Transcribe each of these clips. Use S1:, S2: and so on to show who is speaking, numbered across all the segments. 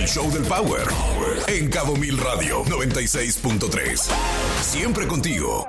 S1: show del Power en Cabo Mil Radio 96.3. Siempre contigo.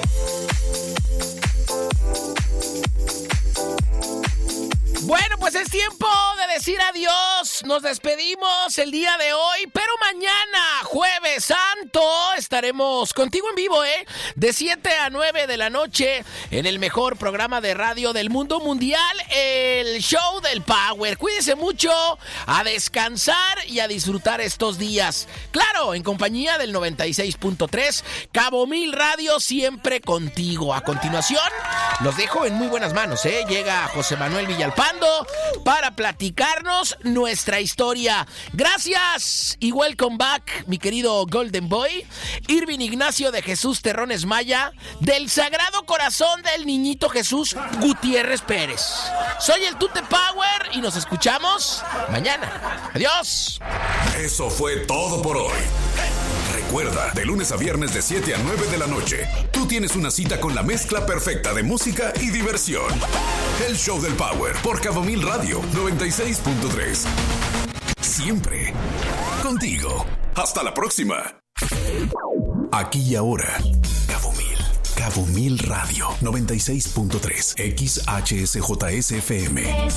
S2: Bueno, pues es tiempo de decir adiós. Nos despedimos el día de hoy, pero mañana, Jueves Santo, estaremos contigo en vivo, de 7 a 9 de la noche en el mejor programa de radio del mundo mundial, el show del Power. Cuídense mucho, a descansar y a disfrutar estos días. Claro, en compañía del 96.3, Cabo Mil Radio, siempre contigo. A continuación, los dejo en muy buenas manos, Llega José Manuel Villalpando para platicarnos nuestra historia. Gracias y welcome back, mi querido Golden Boy, Irving Ignacio de Jesús Terrones Maya, del Sagrado Corazón del Niñito Jesús Gutiérrez Pérez. Soy el Tute Power y nos escuchamos mañana. Adiós.
S1: Eso fue todo por hoy. Recuerda, de lunes a viernes de 7 a 9 de la noche, tú tienes una cita con la mezcla perfecta de música y diversión. El show del Power por Cabo Mil Radio 96.3. Siempre contigo. Hasta la próxima. Aquí y ahora, Cabo Mil Radio 96.3 XHSJSFM.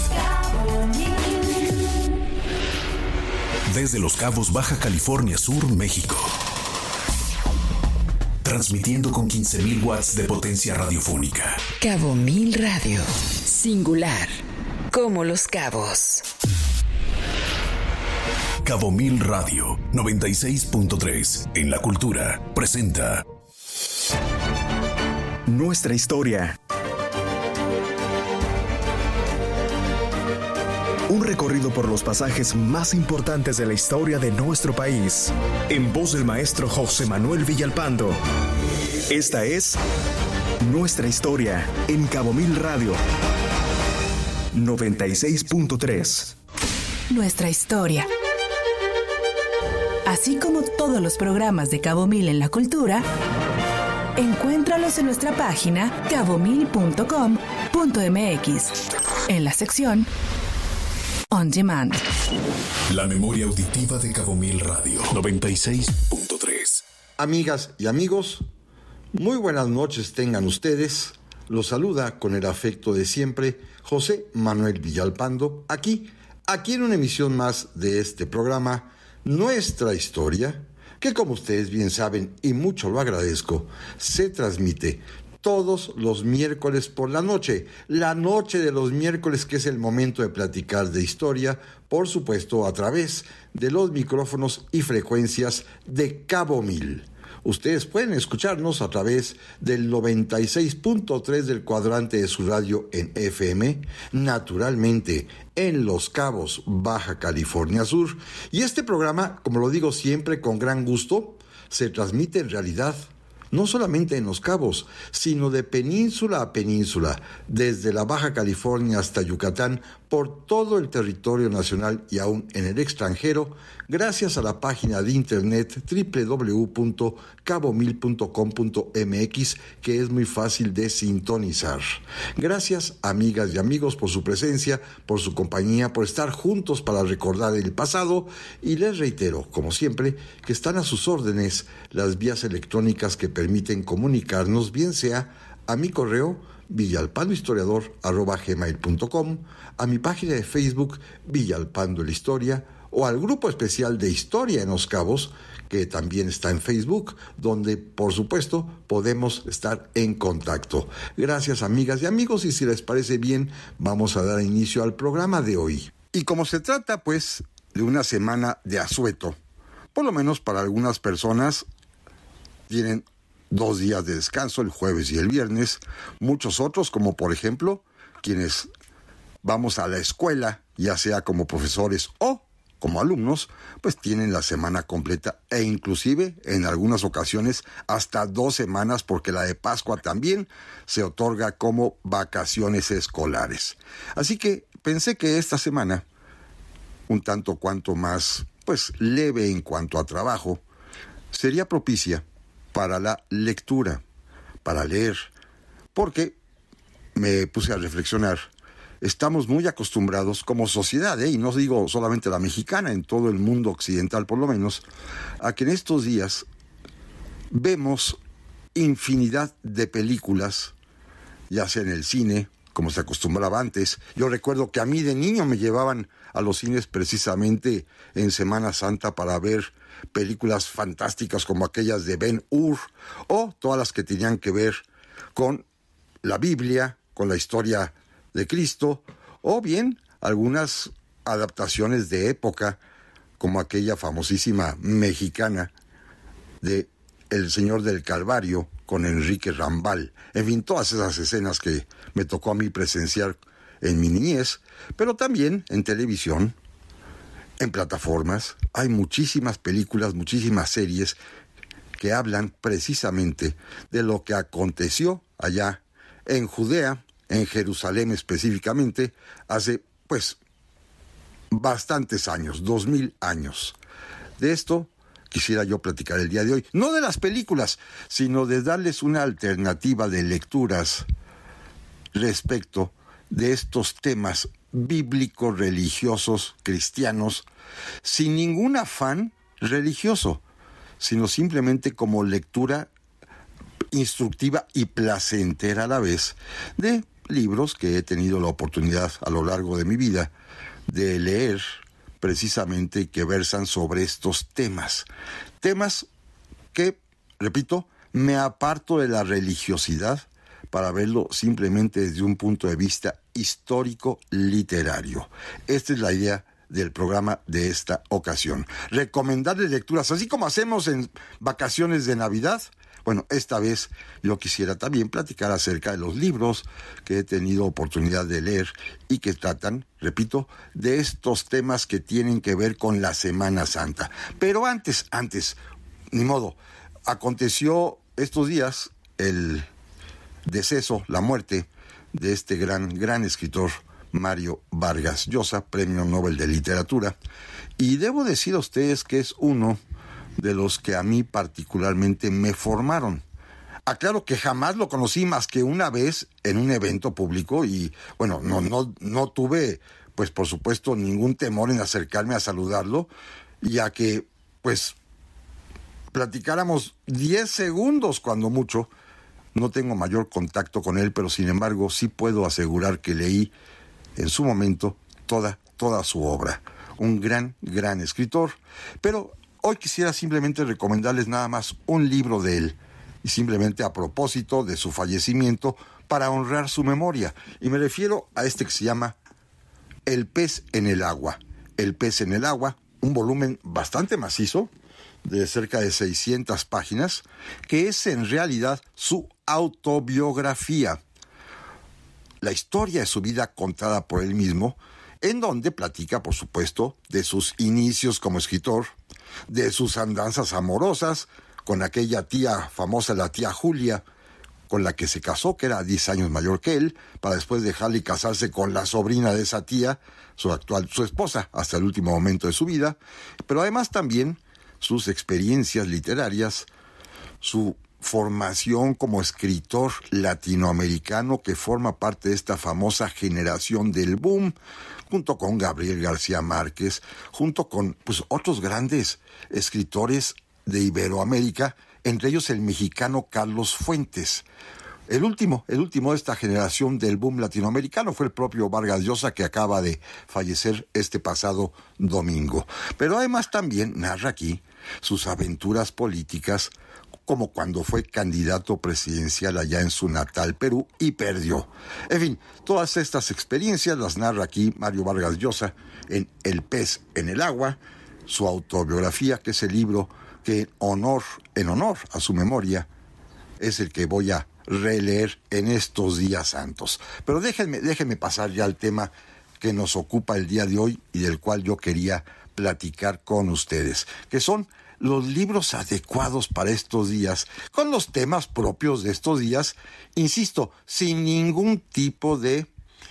S1: Desde Los Cabos, Baja California Sur, México. Transmitiendo con 15,000 watts de potencia radiofónica.
S3: Cabo Mil Radio. Singular. Como Los Cabos.
S1: Cabo Mil Radio 96.3 en la cultura presenta
S4: Nuestra historia. Un recorrido por los pasajes más importantes de la historia de nuestro país. En voz del maestro José Manuel Villalpando. Esta es Nuestra historia en Cabo Mil Radio 96.3.
S5: Nuestra historia. Así como todos los programas de Cabo Mil en la cultura, encuéntralos en nuestra página cabomil.com.mx en la sección On Demand.
S1: La memoria auditiva de Cabo Mil Radio 96.3.
S6: Amigas y amigos, muy buenas noches tengan ustedes. Los saluda con el afecto de siempre José Manuel Villalpando, aquí en una emisión más de este programa, Nuestra Historia, que como ustedes bien saben y mucho lo agradezco, se transmite todos los miércoles por la noche de los miércoles, que es el momento de platicar de historia, por supuesto a través de los micrófonos y frecuencias de Cabo Mil. Ustedes pueden escucharnos a través del 96.3 del cuadrante de su radio en FM, naturalmente en Los Cabos, Baja California Sur. Y este programa, como lo digo siempre con gran gusto, se transmite en realidad no solamente en Los Cabos, sino de península a península, desde la Baja California hasta Yucatán, por todo el territorio nacional y aún en el extranjero, gracias a la página de internet www.cabomil.com.mx, que es muy fácil de sintonizar. Gracias, amigas y amigos, por su presencia, por su compañía, por estar juntos para recordar el pasado, y les reitero, como siempre, que están a sus órdenes las vías electrónicas que permiten comunicarnos, bien sea a mi correo villalpandohistoriador@gmail.com, a mi página de Facebook Villalpando la Historia, o al grupo especial de Historia en Los Cabos, que también está en Facebook, donde por supuesto podemos estar en contacto. Gracias, amigas y amigos, y si les parece bien, vamos a dar inicio al programa de hoy. Y como se trata pues de una semana de asueto, por lo menos para algunas personas tienen 2 días de descanso, el jueves y el viernes. Muchos otros, como por ejemplo quienes vamos a la escuela, ya sea como profesores o como alumnos, pues tienen la semana completa, e inclusive en algunas ocasiones hasta 2 semanas, porque la de Pascua también se otorga como vacaciones escolares. Así que pensé que esta semana, un tanto cuanto más pues leve en cuanto a trabajo, sería propicia para la lectura, para leer, porque me puse a reflexionar estamos muy acostumbrados como sociedad, y no digo solamente la mexicana, en todo el mundo occidental por lo menos, a que en estos días vemos infinidad de películas, ya sea en el cine, como se acostumbraba antes. Yo recuerdo que a mí de niño me llevaban a los cines precisamente en Semana Santa para ver películas fantásticas como aquellas de Ben-Hur, o todas las que tenían que ver con la Biblia, con la historia de Cristo, o bien algunas adaptaciones de época, como aquella famosísima mexicana de El Señor del Calvario, con Enrique Rambal. En fin, todas esas escenas que me tocó a mí presenciar en mi niñez, pero también en televisión, en plataformas. Hay muchísimas películas, muchísimas series que hablan precisamente de lo que aconteció allá en Judea, en Jerusalén específicamente, hace pues bastantes años, 2000 años. De esto quisiera yo platicar el día de hoy, no de las películas, sino de darles una alternativa de lecturas respecto de estos temas bíblicos, religiosos, cristianos, sin ningún afán religioso, sino simplemente como lectura instructiva y placentera a la vez de libros que he tenido la oportunidad a lo largo de mi vida de leer, precisamente, que versan sobre estos temas que, repito, me aparto de la religiosidad para verlo simplemente desde un punto de vista histórico literario. Esta es la idea del programa de esta ocasión. Recomendarles lecturas, así como hacemos en vacaciones de Navidad. Bueno, esta vez yo quisiera también platicar acerca de los libros que he tenido oportunidad de leer y que tratan, repito, de estos temas que tienen que ver con la Semana Santa. Pero antes, ni modo, aconteció estos días el deceso, la muerte de este gran escritor Mario Vargas Llosa, Premio Nobel de Literatura, y debo decir a ustedes que es uno de los que a mí particularmente me formaron. Aclaro que jamás lo conocí más que una vez en un evento público y, bueno, no tuve, pues por supuesto, ningún temor en acercarme a saludarlo, ya que, pues, platicáramos 10 segundos cuando mucho. No tengo mayor contacto con él, pero sin embargo sí puedo asegurar que leí en su momento toda su obra. Un gran escritor, pero hoy quisiera simplemente recomendarles nada más un libro de él, y simplemente a propósito de su fallecimiento, para honrar su memoria. Y me refiero a este que se llama El pez en el agua. El pez en el agua, un volumen bastante macizo, de cerca de 600 páginas, que es en realidad su autobiografía. La historia de su vida contada por él mismo, en donde platica, por supuesto, de sus inicios como escritor, de sus andanzas amorosas con aquella tía famosa, la tía Julia, con la que se casó, que era 10 años mayor que él, para después dejarle y casarse con la sobrina de esa tía, su esposa, hasta el último momento de su vida, pero además también sus experiencias literarias, su formación como escritor latinoamericano que forma parte de esta famosa generación del boom, junto con Gabriel García Márquez, junto con otros grandes escritores de Iberoamérica, entre ellos el mexicano Carlos Fuentes. El último de esta generación del boom latinoamericano fue el propio Vargas Llosa, que acaba de fallecer este pasado domingo. Pero además también narra aquí sus aventuras políticas, como cuando fue candidato presidencial allá en su natal Perú y perdió. En fin, todas estas experiencias las narra aquí Mario Vargas Llosa en El pez en el agua, su autobiografía, que es el libro que en honor a su memoria es el que voy a releer en estos días santos. Pero déjenme pasar ya al tema que nos ocupa el día de hoy y del cual yo quería platicar con ustedes, que son los libros adecuados para estos días, con los temas propios de estos días, insisto, sin ningún tipo de,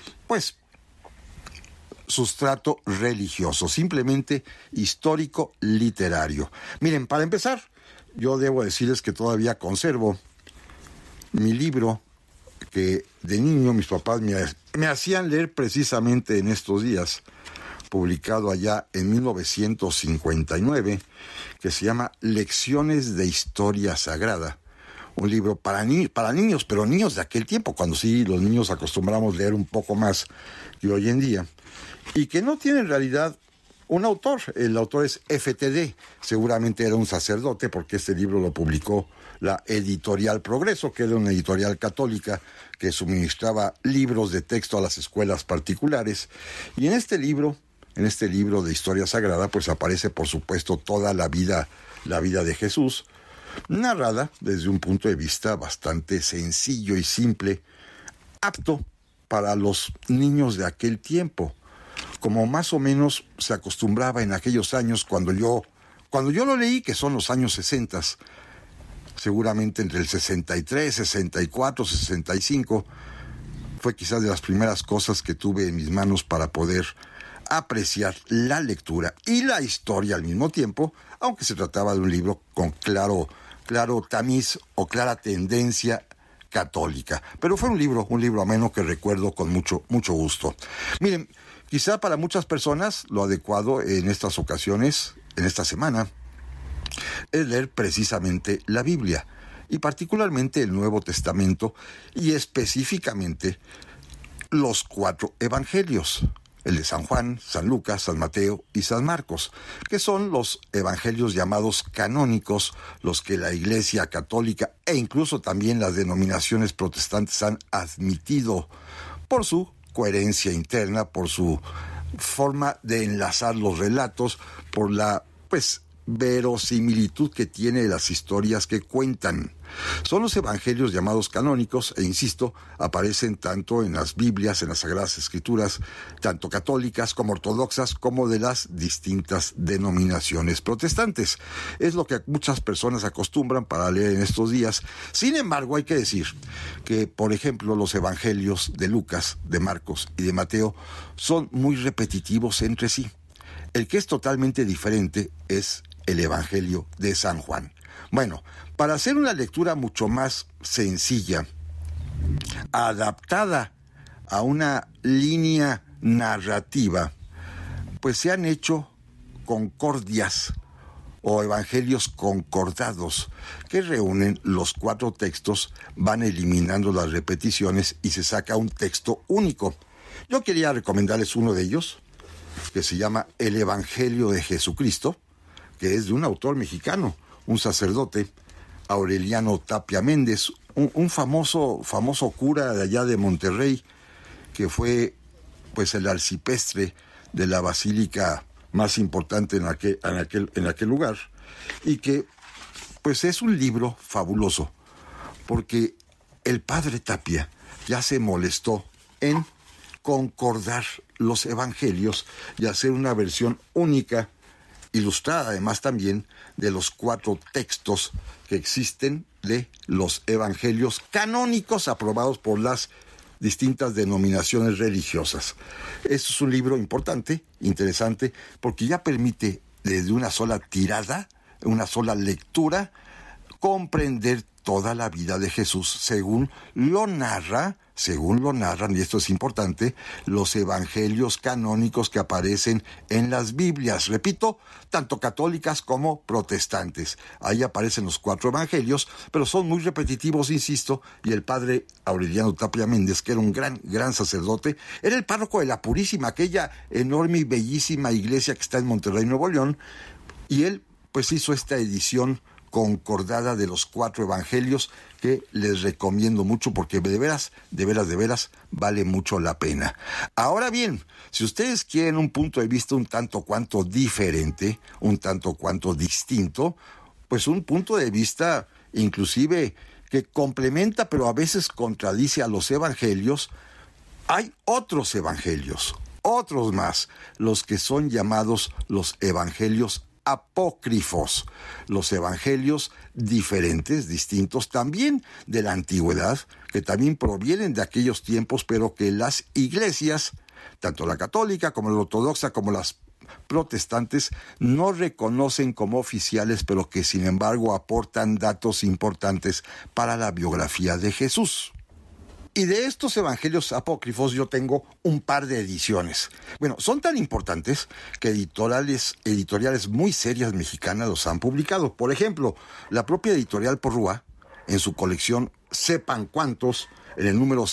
S6: sustrato religioso, simplemente histórico, literario. Miren, para empezar, yo debo decirles que todavía conservo mi libro que de niño mis papás me hacían leer precisamente en estos días, publicado allá en 1959, que se llama Lecciones de Historia Sagrada. Un libro para niños, pero niños de aquel tiempo, cuando sí los niños acostumbramos a leer un poco más que hoy en día, y que no tiene en realidad un autor. El autor es FTD, seguramente era un sacerdote, porque este libro lo publicó la Editorial Progreso, que era una editorial católica que suministraba libros de texto a las escuelas particulares. Y en este libro de Historia Sagrada, pues aparece, por supuesto, toda la vida de Jesús, narrada desde un punto de vista bastante sencillo y simple, apto para los niños de aquel tiempo, como más o menos se acostumbraba en aquellos años cuando yo lo leí, que son los años 60, seguramente entre el 63, 64, 65, fue quizás de las primeras cosas que tuve en mis manos para poder apreciar la lectura y la historia al mismo tiempo, aunque se trataba de un libro con claro tamiz o clara tendencia católica. Pero fue un libro ameno que recuerdo con mucho gusto. Miren, quizá para muchas personas lo adecuado en estas ocasiones, en esta semana, es leer precisamente la Biblia, y particularmente el Nuevo Testamento, y específicamente los 4 evangelios, el de San Juan, San Lucas, San Mateo y San Marcos, que son los evangelios llamados canónicos, los que la Iglesia Católica e incluso también las denominaciones protestantes han admitido por su coherencia interna, por su forma de enlazar los relatos, por la, verosimilitud que tiene las historias que cuentan. Son los evangelios llamados canónicos e, insisto, aparecen tanto en las Biblias, en las Sagradas Escrituras, tanto católicas como ortodoxas, como de las distintas denominaciones protestantes. Es lo que muchas personas acostumbran para leer en estos días. Sin embargo, hay que decir que, por ejemplo, los evangelios de Lucas, de Marcos y de Mateo son muy repetitivos entre sí. El que es totalmente diferente es el Evangelio de San Juan. Bueno, para hacer una lectura mucho más sencilla, adaptada a una línea narrativa, pues se han hecho concordias o evangelios concordados que reúnen los 4 textos, van eliminando las repeticiones y se saca un texto único. Yo quería recomendarles uno de ellos, que se llama El Evangelio de Jesucristo, que es de un autor mexicano, un sacerdote, Aureliano Tapia Méndez, un famoso cura de allá de Monterrey, que fue el arcipreste de la basílica más importante en aquel lugar, y que es un libro fabuloso, porque el padre Tapia ya se molestó en concordar los evangelios y hacer una versión única, ilustrada además también, de los 4 textos que existen de los evangelios canónicos aprobados por las distintas denominaciones religiosas. Esto es un libro importante, interesante, porque ya permite desde una sola tirada, una sola lectura, comprender toda la vida de Jesús según lo narran, y esto es importante, los evangelios canónicos que aparecen en las Biblias, repito, tanto católicas como protestantes. Ahí aparecen los 4 evangelios, pero son muy repetitivos, insisto, y el padre Aureliano Tapia Méndez, que era un gran sacerdote, era el párroco de la Purísima, aquella enorme y bellísima iglesia que está en Monterrey, Nuevo León, y él hizo esta edición concordada de los 4 evangelios, que les recomiendo mucho porque de veras vale mucho la pena. Ahora bien, si ustedes quieren un punto de vista un tanto cuanto diferente, un tanto cuanto distinto, un punto de vista inclusive que complementa pero a veces contradice a los evangelios, hay otros evangelios, otros más, los que son llamados los evangelios apócrifos, los evangelios diferentes, distintos también de la antigüedad, que también provienen de aquellos tiempos, pero que las iglesias, tanto la católica como la ortodoxa como las protestantes, no reconocen como oficiales, pero que sin embargo aportan datos importantes para la biografía de Jesús. Y de estos evangelios apócrifos yo tengo un par de ediciones. Bueno, son tan importantes que editoriales muy serias mexicanas los han publicado. Por ejemplo, la propia editorial Porrúa, en su colección Sepan Cuántos, en el número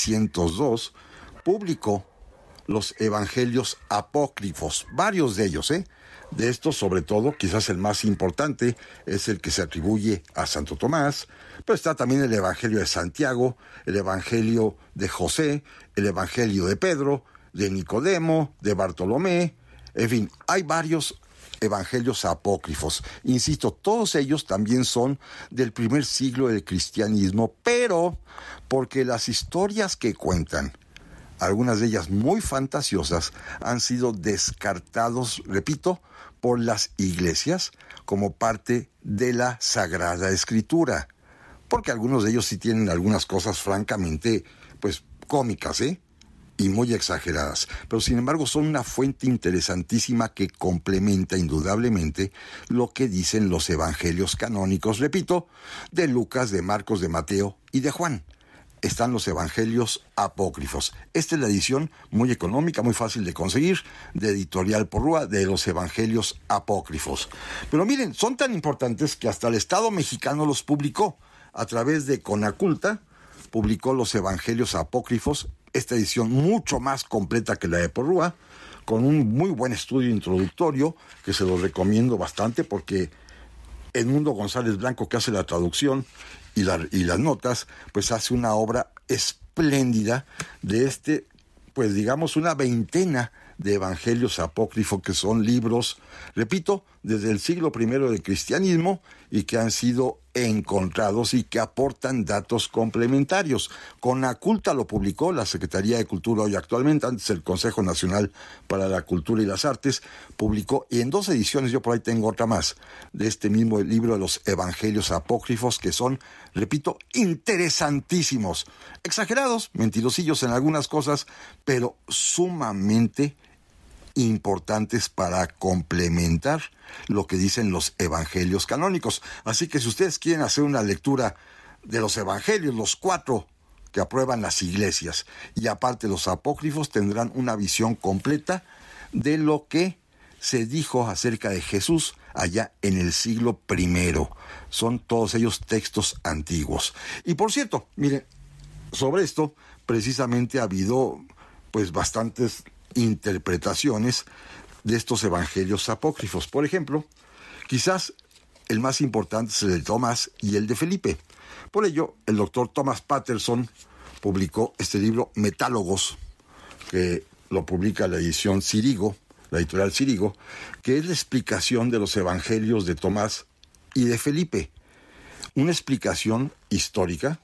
S6: 602, publicó los evangelios apócrifos, varios de ellos, De estos, sobre todo, quizás el más importante es el que se atribuye a Santo Tomás, pero está también el Evangelio de Santiago, el Evangelio de José, el Evangelio de Pedro, de Nicodemo, de Bartolomé, en fin, hay varios evangelios apócrifos. Insisto, todos ellos también son del primer siglo del cristianismo, pero porque las historias que cuentan, algunas de ellas muy fantasiosas, han sido descartados, repito, por las iglesias como parte de la Sagrada Escritura. Porque algunos de ellos sí tienen algunas cosas francamente, cómicas, y muy exageradas. Pero sin embargo son una fuente interesantísima que complementa indudablemente lo que dicen los evangelios canónicos, repito, de Lucas, de Marcos, de Mateo y de Juan. Están los evangelios apócrifos. Esta es la edición muy económica, muy fácil de conseguir, de Editorial Porrúa, de los evangelios apócrifos. Pero miren, son tan importantes que hasta el Estado mexicano los publicó. A través de Conaculta, publicó los evangelios apócrifos, esta edición mucho más completa que la de Porrúa, con un muy buen estudio introductorio, que se los recomiendo bastante, porque Edmundo González Blanco, que hace la traducción y las notas, pues hace una obra espléndida de digamos una veintena de evangelios apócrifos, que son libros, repito, desde el siglo I del cristianismo, y que han sido encontrados y que aportan datos complementarios. Conaculta lo publicó la Secretaría de Cultura hoy actualmente, antes el Consejo Nacional para la Cultura y las Artes, publicó, y en 2 ediciones, yo por ahí tengo otra más, de este mismo libro de los evangelios apócrifos, que son, repito, interesantísimos, exagerados, mentirosillos en algunas cosas, pero sumamente importantes para complementar lo que dicen los evangelios canónicos. Así que si ustedes quieren hacer una lectura de los evangelios, los 4 que aprueban las iglesias, y aparte los apócrifos, tendrán una visión completa de lo que se dijo acerca de Jesús allá en el siglo I. Son todos ellos textos antiguos. Y por cierto, miren, sobre esto precisamente ha habido bastantes interpretaciones de estos evangelios apócrifos. Por ejemplo, quizás el más importante es el de Tomás y el de Felipe. Por ello, el doctor Thomas Patterson publicó este libro Metálogos, que lo publica la edición Cirigo, la editorial Cirigo, que es la explicación de los evangelios de Tomás y de Felipe. Una explicación histórica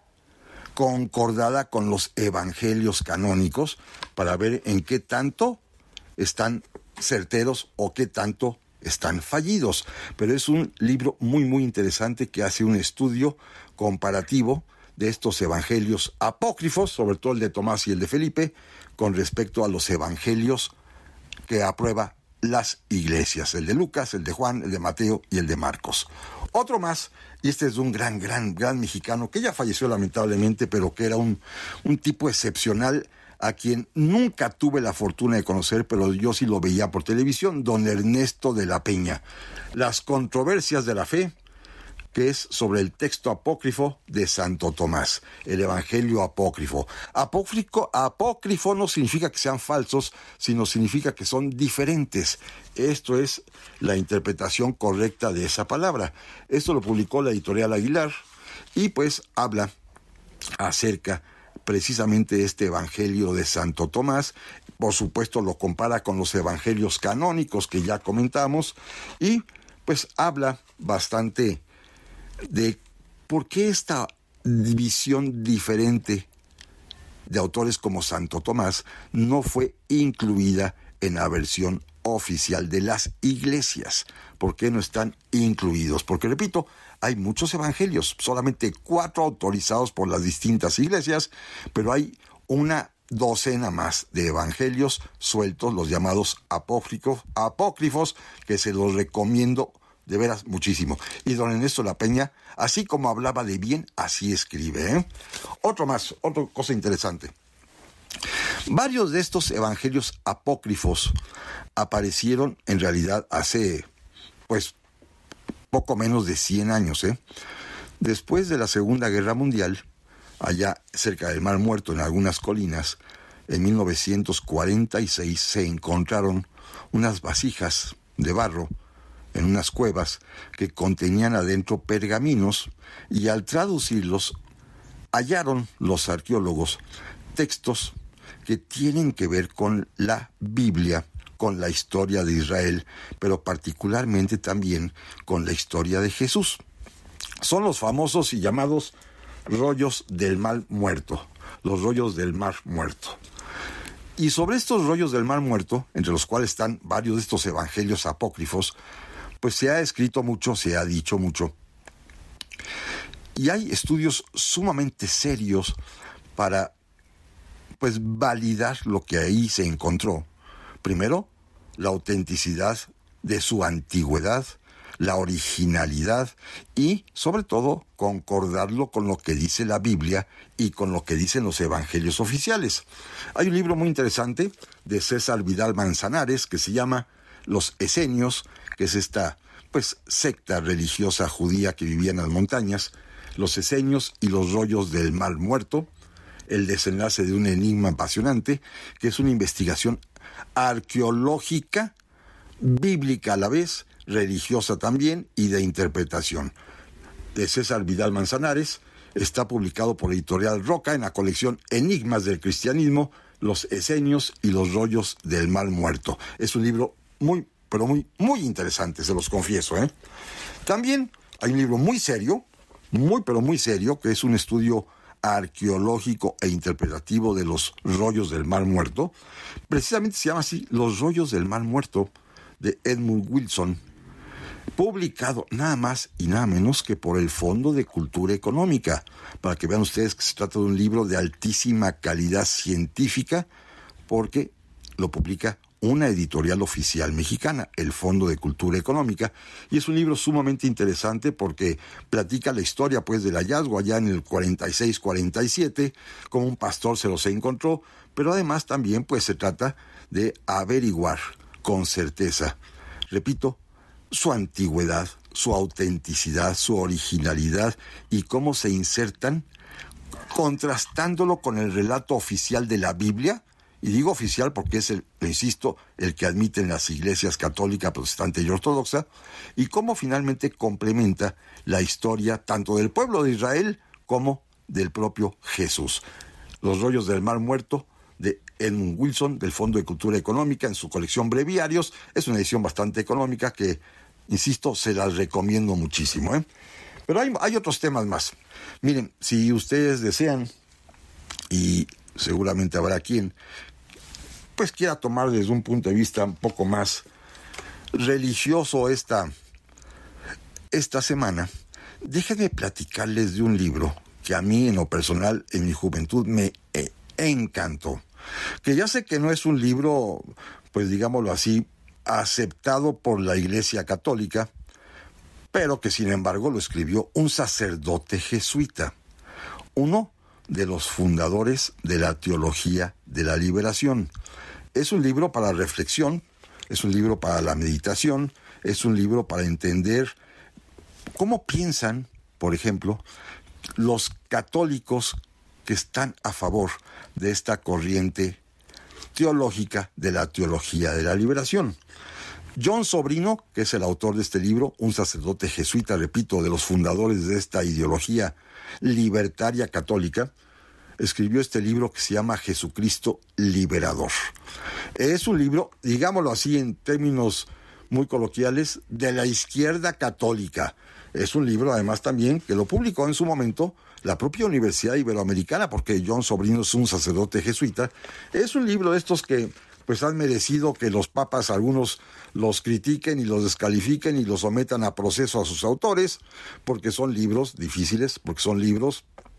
S6: concordada con los evangelios canónicos, para ver en qué tanto están certeros o qué tanto están fallidos. Pero es un libro muy muy interesante que hace un estudio comparativo de estos evangelios apócrifos, sobre todo el de Tomás y el de Felipe, con respecto a los evangelios que aprueba las iglesias, el de Lucas, el de Juan, el de Mateo y el de Marcos. Otro más, y este es de un gran mexicano que ya falleció lamentablemente, pero que era un tipo excepcional, a quien nunca tuve la fortuna de conocer, pero yo sí lo veía por televisión, don Ernesto de la Peña. Las controversias de la fe, que es sobre el texto apócrifo de Santo Tomás, el Evangelio apócrifo. Apócrifo no significa que sean falsos, sino significa que son diferentes. Esto es la interpretación correcta de esa palabra. Esto lo publicó la editorial Aguilar y habla acerca precisamente de este Evangelio de Santo Tomás. Por supuesto lo compara con los evangelios canónicos que ya comentamos y habla bastante de por qué esta visión diferente de autores como Santo Tomás no fue incluida en la versión oficial de las iglesias. ¿Por qué no están incluidos? Porque, repito, hay muchos evangelios, solamente 4 autorizados por las distintas iglesias, pero hay una docena más de evangelios sueltos, los llamados apócrifos, que se los recomiendo de veras muchísimo. Y don Ernesto La Peña, así como hablaba de bien, así escribe, ¿eh? Otra cosa interesante. Varios de estos evangelios apócrifos aparecieron en realidad hace, pues, poco menos de 100 años, ¿eh? Después de la Segunda Guerra Mundial, allá cerca del Mar Muerto, en algunas colinas, en 1946 se encontraron unas vasijas de barro en unas cuevas que contenían adentro pergaminos, y al traducirlos hallaron los arqueólogos textos que tienen que ver con la Biblia, con la historia de Israel, pero particularmente también con la historia de Jesús. Son los famosos y llamados rollos del Mar Muerto, los rollos del Mar Muerto. Y sobre estos rollos del Mar Muerto, entre los cuales están varios de estos evangelios apócrifos, pues se ha escrito mucho, se ha dicho mucho. Y hay estudios sumamente serios para, pues, validar lo que ahí se encontró. Primero, la autenticidad de su antigüedad, la originalidad y, sobre todo, concordarlo con lo que dice la Biblia y con lo que dicen los evangelios oficiales. Hay un libro muy interesante de César Vidal Manzanares que se llama Los Esenios, que es esta, pues, secta religiosa judía que vivía en las montañas, los esenios y los rollos del Mar Muerto, el desenlace de un enigma apasionante, que es una investigación arqueológica, bíblica a la vez, religiosa también y de interpretación. De César Vidal Manzanares, está publicado por Editorial Roca en la colección Enigmas del Cristianismo, los esenios y los rollos del Mar Muerto. Es un libro muy, pero muy interesante, se los confieso, ¿eh? También hay un libro muy serio, muy serio, que es un estudio arqueológico e interpretativo de los rollos del Mar Muerto. Precisamente se llama así, Los rollos del Mar Muerto, de Edmund Wilson, publicado nada más y nada menos que por el Fondo de Cultura Económica, para que vean ustedes que se trata de un libro de altísima calidad científica, porque lo publica una editorial oficial mexicana, el Fondo de Cultura Económica, y es un libro sumamente interesante porque platica la historia, pues, del hallazgo allá en el 46-47, como un pastor se los encontró, pero además también, pues, se trata de averiguar con certeza, repito, su antigüedad, su autenticidad, su originalidad y cómo se insertan, contrastándolo con el relato oficial de la Biblia. Y digo oficial porque es insisto, el que admiten las iglesias católica, protestante y ortodoxa, y cómo finalmente complementa la historia tanto del pueblo de Israel como del propio Jesús. Los rollos del Mar Muerto, de Edmund Wilson, del Fondo de Cultura Económica, en su colección Breviarios. Es una edición bastante económica que, insisto, se las recomiendo muchísimo, ¿eh? Pero hay otros temas más. Miren, si ustedes desean, y seguramente habrá quien pues quiera tomar desde un punto de vista un poco más religioso esta semana, déjenme platicarles de un libro que a mí en lo personal, en mi juventud, me encantó. Que ya sé que no es un libro, pues digámoslo así, aceptado por la Iglesia Católica, pero que sin embargo lo escribió un sacerdote jesuita, uno de los fundadores de la teología de la liberación. Es un libro para reflexión, es un libro para la meditación, es un libro para entender cómo piensan, por ejemplo, los católicos que están a favor de esta corriente teológica de la teología de la liberación. John Sobrino, que es el autor de este libro, un sacerdote jesuita, repito, de los fundadores de esta ideología libertaria católica, escribió este libro que se llama Jesucristo Liberador. Es un libro, digámoslo así en términos muy coloquiales, de la izquierda católica. Es un libro, además, también que lo publicó en su momento la propia Universidad Iberoamericana, porque John Sobrino es un sacerdote jesuita. Es un libro de estos que pues han merecido que los papas, algunos los critiquen y los descalifiquen y los sometan a proceso a sus autores, porque son libros difíciles, porque son libros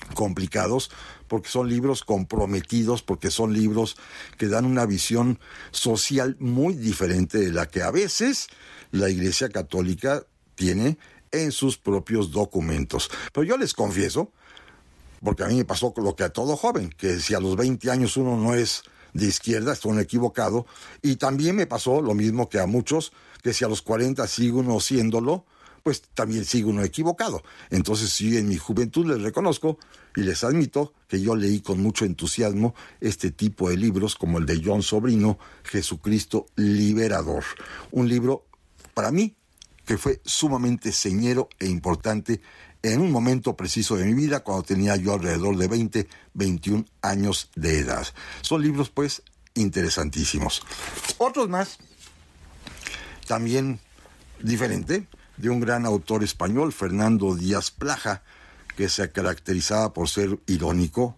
S6: complicados, porque son libros comprometidos, porque son libros que dan una visión social muy diferente de la que a veces la Iglesia Católica tiene en sus propios documentos. Pero yo les confieso, porque a mí me pasó lo que a todo joven, que si a los 20 años uno no es de izquierda, está uno equivocado, y también me pasó lo mismo que a muchos, que si a los 40 sigue uno siéndolo, pues también sigue uno equivocado. Entonces sí, en mi juventud les reconozco y les admito que yo leí con mucho entusiasmo este tipo de libros como el de John Sobrino, Jesucristo Liberador. Un libro, para mí, que fue sumamente señero e importante en un momento preciso de mi vida, cuando tenía yo alrededor de 20, 21 años de edad. Son libros, pues, interesantísimos. Otros más, también diferente, de un gran autor español, Fernando Díaz Plaja, que se caracterizaba por ser irónico,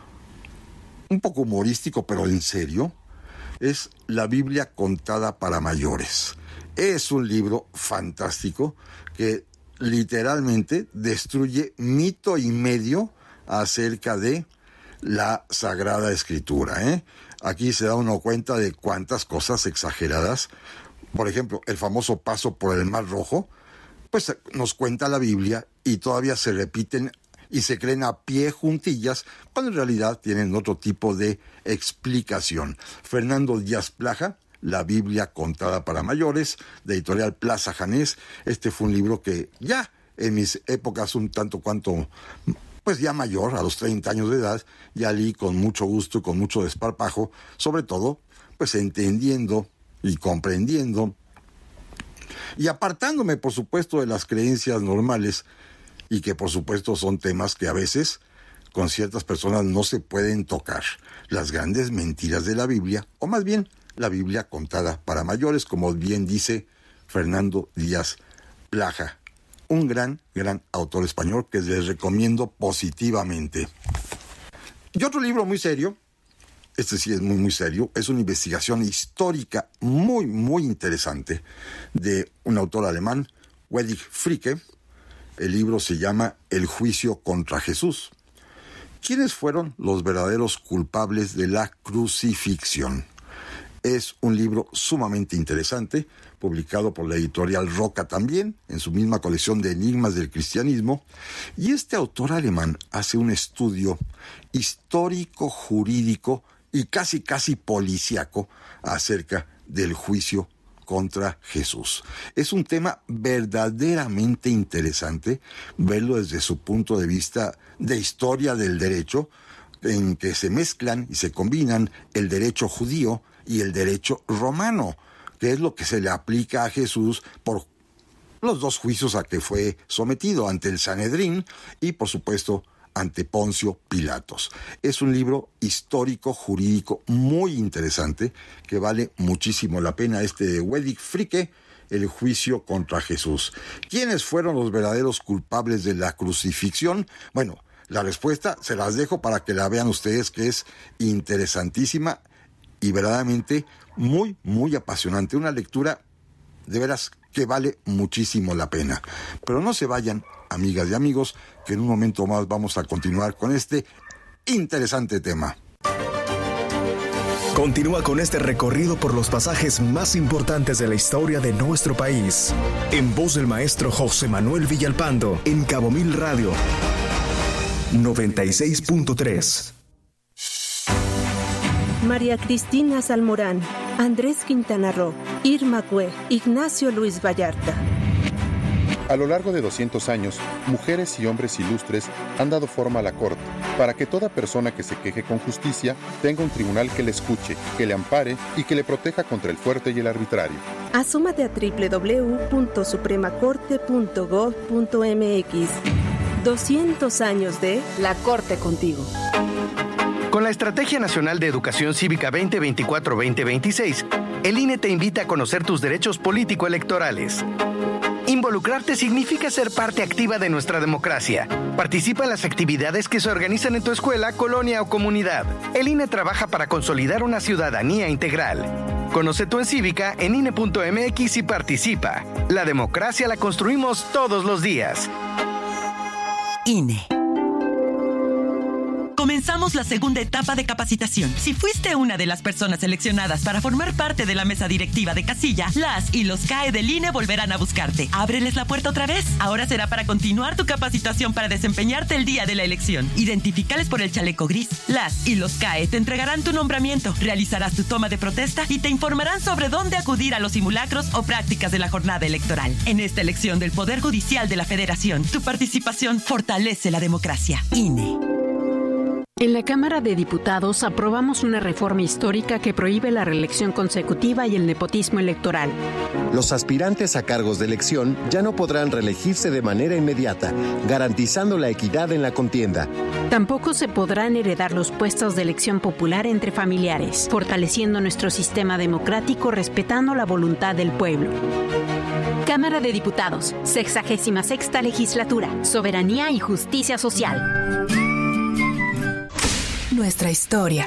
S6: un poco humorístico, pero en serio, es La Biblia contada para mayores. Es un libro fantástico que literalmente destruye mito y medio acerca de la Sagrada Escritura, Aquí se da uno cuenta de cuántas cosas exageradas. Por ejemplo, el famoso paso por el Mar Rojo, pues nos cuenta la Biblia y todavía se repiten y se creen a pie juntillas, cuando en realidad tienen otro tipo de explicación. Fernando Díaz Plaja, La Biblia contada para mayores, de editorial Plaza Janés. Este fue un libro que ya en mis épocas un tanto cuanto, pues ya mayor, a los 30 años de edad, ya leí con mucho gusto y con mucho desparpajo, sobre todo, pues entendiendo y comprendiendo y apartándome, por supuesto, de las creencias normales, y que por supuesto son temas que a veces con ciertas personas no se pueden tocar. Las grandes mentiras de la Biblia, o más bien la Biblia contada para mayores, como bien dice Fernando Díaz Plaja, un gran autor español que les recomiendo positivamente. Y otro libro muy serio, este sí es muy serio, es una investigación histórica muy interesante de un autor alemán, Wedwig Fricke. El libro se llama El juicio contra Jesús. ¿Quiénes fueron los verdaderos culpables de la crucifixión? Es un libro sumamente interesante, publicado por la editorial Roca también, en su misma colección de enigmas del cristianismo, y este autor alemán hace un estudio histórico, jurídico y casi policíaco acerca del juicio contra Jesús. Es un tema verdaderamente interesante verlo desde su punto de vista de historia del derecho, en que se mezclan y se combinan el derecho judío y el derecho romano, que es lo que se le aplica a Jesús por los dos juicios a que fue sometido, ante el Sanedrín y, por supuesto, ante Poncio Pilatos. Es un libro histórico, jurídico, muy interesante, que vale muchísimo la pena, este de Wedwig Fricke, El juicio contra Jesús. ¿Quiénes fueron los verdaderos culpables de la crucifixión? Bueno, la respuesta se las dejo para que la vean ustedes, que es interesantísima y verdaderamente muy apasionante. Una lectura de veras que vale muchísimo la pena. Pero no se vayan, amigas y amigos, que en un momento más vamos a continuar con este interesante tema.
S4: Continúa con este recorrido por los pasajes más importantes de la historia de nuestro país, en voz del maestro José Manuel Villalpando, en Cabo Mil Radio 96.3.
S7: María Cristina Salmorán, Andrés Quintana Roo, Irma Cue, Ignacio Luis Vallarta.
S8: A lo largo de 200 años, mujeres y hombres ilustres han dado forma a la Corte, para que toda persona que se queje con justicia tenga un tribunal que le escuche, que le ampare y que le proteja contra el fuerte y el arbitrario.
S7: Asómate a www.supremacorte.gov.mx. 200 años de
S9: La Corte contigo.
S10: Con la Estrategia Nacional de Educación Cívica 2024-2026, el INE te invita a conocer tus derechos político-electorales. Involucrarte significa ser parte activa de nuestra democracia. Participa en las actividades que se organizan en tu escuela, colonia o comunidad. El INE trabaja para consolidar una ciudadanía integral. Conoce tu encívica en INE.mx y participa. La democracia la construimos todos los días.
S3: INE.
S9: comenzamos la segunda etapa de capacitación. Si fuiste una de las personas seleccionadas para formar parte de la mesa directiva de casilla, las y los CAE del INE volverán a buscarte. Ábreles la puerta otra vez. Ahora será para continuar tu capacitación para desempeñarte el día de la elección. Identifícales por el chaleco gris. Las y los CAE te entregarán tu nombramiento, realizarás tu toma de protesta y te informarán sobre dónde acudir a los simulacros o prácticas de la jornada electoral. En esta elección del Poder Judicial de la Federación, tu participación fortalece la democracia. INE.
S11: En la Cámara de Diputados aprobamos una reforma histórica que prohíbe la reelección consecutiva y el nepotismo electoral.
S12: Los aspirantes a cargos de elección ya no podrán reelegirse de manera inmediata, garantizando la equidad en la contienda.
S11: Tampoco se podrán heredar los puestos de elección popular entre familiares, fortaleciendo nuestro sistema democrático respetando la voluntad del pueblo. Cámara de Diputados, 66ª Legislatura, Soberanía y Justicia Social.
S5: Nuestra historia.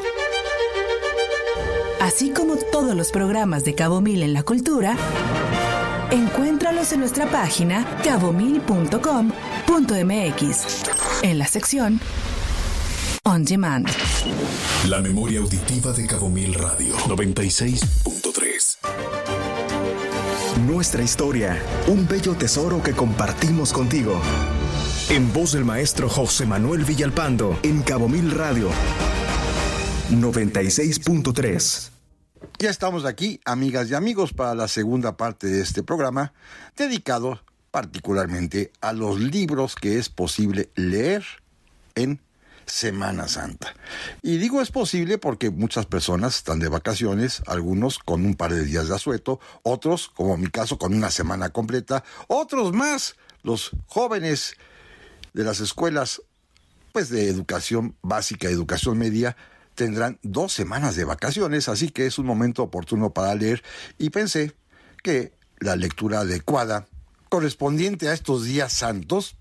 S5: Así como todos los programas de Cabo Mil en la cultura, encuéntralos en nuestra página cabomil.com.mx, en la sección On Demand.
S1: La memoria auditiva de Cabo Mil Radio 96.3.
S4: Nuestra historia, un bello tesoro que compartimos contigo. En voz del maestro José Manuel Villalpando, en Cabo Mil Radio 96.3.
S6: Ya estamos aquí, amigas y amigos, para la segunda parte de este programa, dedicado particularmente a los libros que es posible leer en Semana Santa. Y digo es posible porque muchas personas están de vacaciones, algunos con un par de días de asueto, otros, como en mi caso, con una semana completa, otros más, los jóvenes de las escuelas pues de educación básica y educación media tendrán 2 semanas de vacaciones, así que es un momento oportuno para leer y pensé que la lectura adecuada correspondiente a estos días santos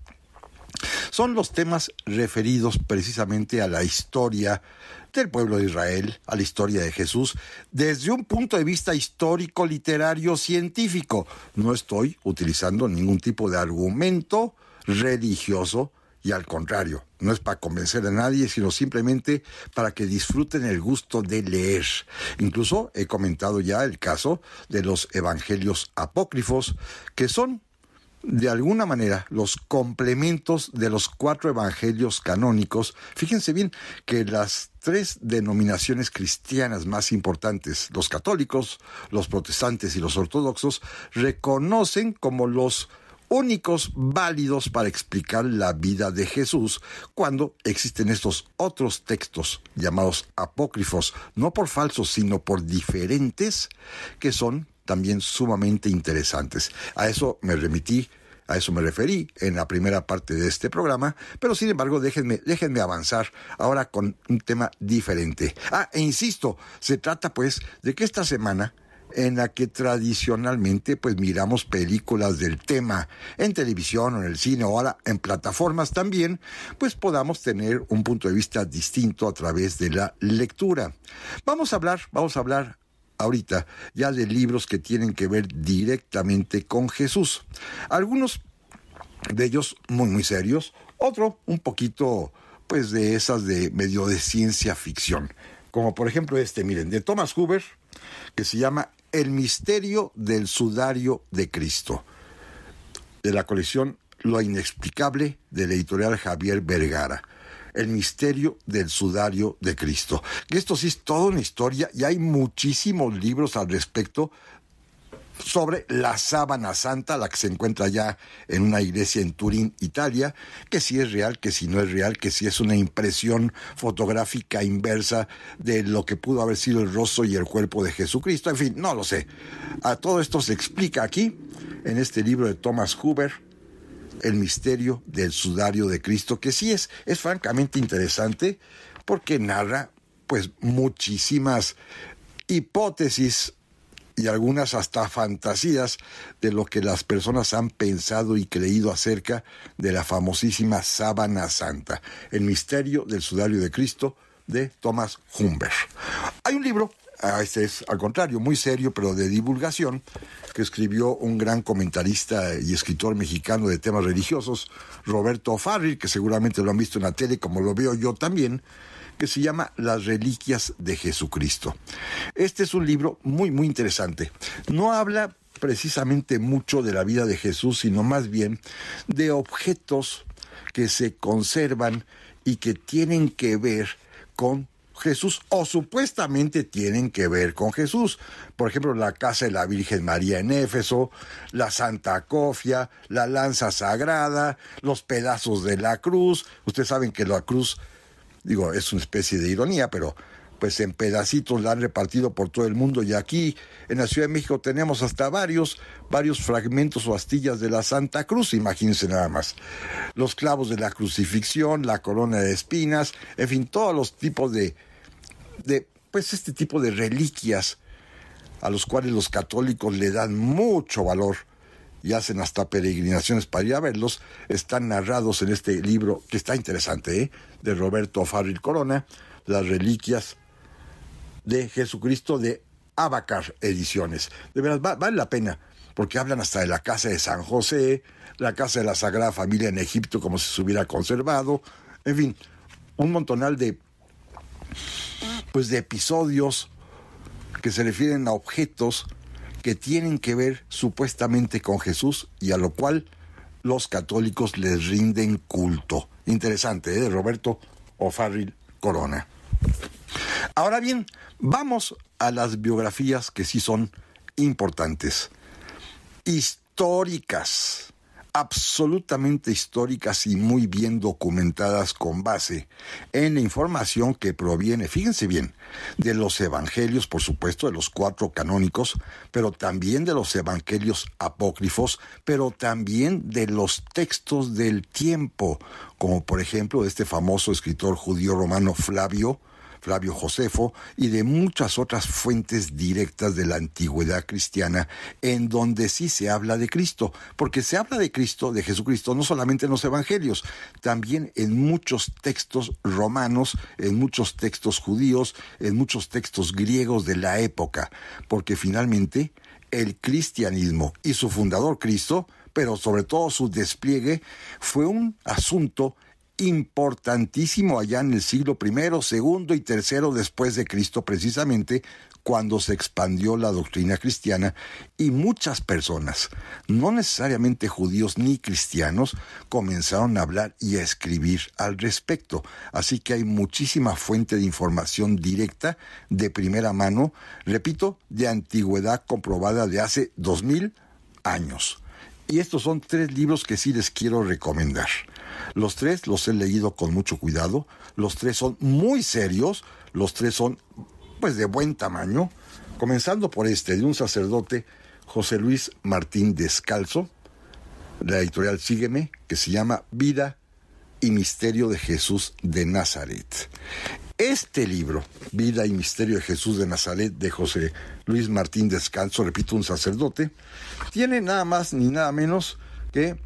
S6: son los temas referidos precisamente a la historia del pueblo de Israel, a la historia de Jesús, desde un punto de vista histórico, literario, científico. No estoy utilizando ningún tipo de argumento religioso y al contrario, no es para convencer a nadie, sino simplemente para que disfruten el gusto de leer. Incluso he comentado ya el caso de los evangelios apócrifos, que son de alguna manera los complementos de los 4 evangelios canónicos. Fíjense bien que las 3 denominaciones cristianas más importantes, los católicos, los protestantes y los ortodoxos, reconocen como los únicos válidos para explicar la vida de Jesús, cuando existen estos otros textos llamados apócrifos, no por falsos, sino por diferentes, que son también sumamente interesantes. A eso me referí en la primera parte de este programa, pero sin embargo déjenme avanzar ahora con un tema diferente. E insisto, se trata pues de que esta semana, en la que tradicionalmente pues miramos películas del tema en televisión o en el cine, o ahora en plataformas también, pues podamos tener un punto de vista distinto a través de la lectura. Vamos a hablar ahorita ya de libros que tienen que ver directamente con Jesús. Algunos de ellos muy muy serios, otro un poquito pues de esas de medio de ciencia ficción, como por ejemplo miren, de Thomas Huber, que se llama El misterio del sudario de Cristo, de la colección Lo inexplicable, de la editorial Javier Vergara. El misterio del sudario de Cristo. Que esto sí es toda una historia y hay muchísimos libros al respecto sobre la sábana santa, la que se encuentra ya en una iglesia en Turín, Italia, que si es real, que si no es real, que si es una impresión fotográfica inversa de lo que pudo haber sido el rostro y el cuerpo de Jesucristo. En fin, no lo sé. A todo esto se explica aquí, en este libro de Thomas Huber, El misterio del sudario de Cristo, que sí es francamente interesante, porque narra pues muchísimas hipótesis y algunas hasta fantasías de lo que las personas han pensado y creído acerca de la famosísima sábana santa, El misterio del sudario de Cristo, de Thomas Huber. Hay un libro este es al contrario, muy serio, pero de divulgación, que escribió un gran comentarista y escritor mexicano de temas religiosos, Roberto O'Farrill, que seguramente lo han visto en la tele, como lo veo yo también, que se llama Las Reliquias de Jesucristo. Este es un libro muy, muy interesante. No habla precisamente mucho de la vida de Jesús, sino más bien de objetos que se conservan y que tienen que ver con Jesús, o supuestamente tienen que ver con Jesús. Por ejemplo, la casa de la Virgen María en Éfeso, la Santa Cofia, la lanza sagrada, los pedazos de la cruz. Ustedes saben que la cruz, es una especie de ironía, pero pues en pedacitos la han repartido por todo el mundo, y aquí en la Ciudad de México tenemos hasta varios fragmentos o astillas de la Santa Cruz, imagínense nada más. Los clavos de la crucifixión, la corona de espinas, en fin, todos los tipos de este tipo de reliquias a los cuales los católicos le dan mucho valor y hacen hasta peregrinaciones para ir a verlos, están narrados en este libro que está interesante, de Roberto O'Farrill Corona, Las Reliquias de Jesucristo, de Abacar Ediciones. De verdad, vale la pena, porque hablan hasta de la casa de San José, la casa de la Sagrada Familia en Egipto, como si se hubiera conservado, en fin, un montonal de episodios que se refieren a objetos que tienen que ver supuestamente con Jesús y a lo cual los católicos les rinden culto. Interesante, de Roberto O'Farrill Corona. Ahora bien, vamos a las biografías que sí son importantes, históricas, absolutamente históricas y muy bien documentadas con base en la información que proviene, fíjense bien, de los evangelios, por supuesto, de los 4 canónicos, pero también de los evangelios apócrifos, pero también de los textos del tiempo, como por ejemplo de este famoso escritor judío romano Flavio Josefo, y de muchas otras fuentes directas de la antigüedad cristiana, en donde sí se habla de Cristo, porque se habla de Cristo, de Jesucristo, no solamente en los evangelios, también en muchos textos romanos, en muchos textos judíos, en muchos textos griegos de la época, porque finalmente el cristianismo y su fundador Cristo, pero sobre todo su despliegue, fue un asunto importantísimo allá en el siglo I, II y III después de Cristo, precisamente cuando se expandió la doctrina cristiana, y muchas personas, no necesariamente judíos ni cristianos, comenzaron a hablar y a escribir al respecto. Así que hay muchísima fuente de información directa, de primera mano, repito, de antigüedad comprobada de hace 2000 años. Y estos son 3 libros que sí les quiero recomendar. Los 3 los he leído con mucho cuidado, los 3 son muy serios, los 3 son de buen tamaño, comenzando por de un sacerdote, José Luis Martín Descalzo, la editorial Sígueme, que se llama Vida y Misterio de Jesús de Nazaret. Este libro, Vida y Misterio de Jesús de Nazaret, de José Luis Martín Descalzo, repito, un sacerdote, tiene nada más ni nada menos que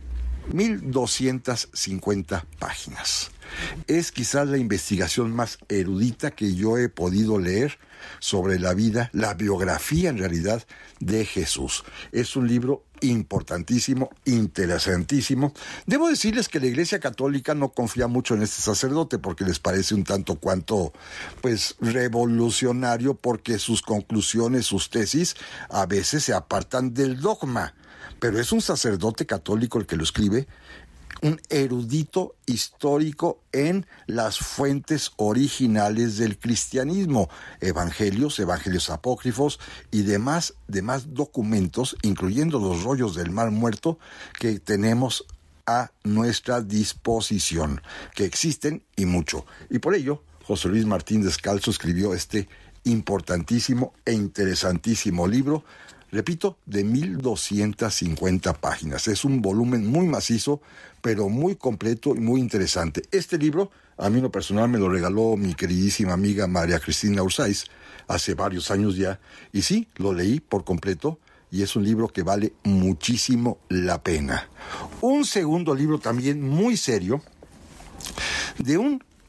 S6: 1250 páginas. Es quizás la investigación más erudita que yo he podido leer sobre la vida, la biografía en realidad de Jesús. Es un libro importantísimo, interesantísimo. Debo decirles que la Iglesia Católica no confía mucho en este sacerdote porque les parece un tanto cuanto, revolucionario, porque sus conclusiones, sus tesis, a veces se apartan del dogma. Pero es un sacerdote católico el que lo escribe, un erudito histórico en las fuentes originales del cristianismo, evangelios apócrifos y demás documentos, incluyendo los rollos del Mar Muerto que tenemos a nuestra disposición, que existen y mucho. Y por ello, José Luis Martín Descalzo escribió este importantísimo e interesantísimo libro, repito, de 1250 páginas. Es un volumen muy macizo, pero muy completo y muy interesante. Este libro, a mí en lo personal, me lo regaló mi queridísima amiga María Cristina Ursáiz hace varios años ya, y sí, lo leí por completo, y es un libro que vale muchísimo la pena. Un segundo libro también muy serio, de un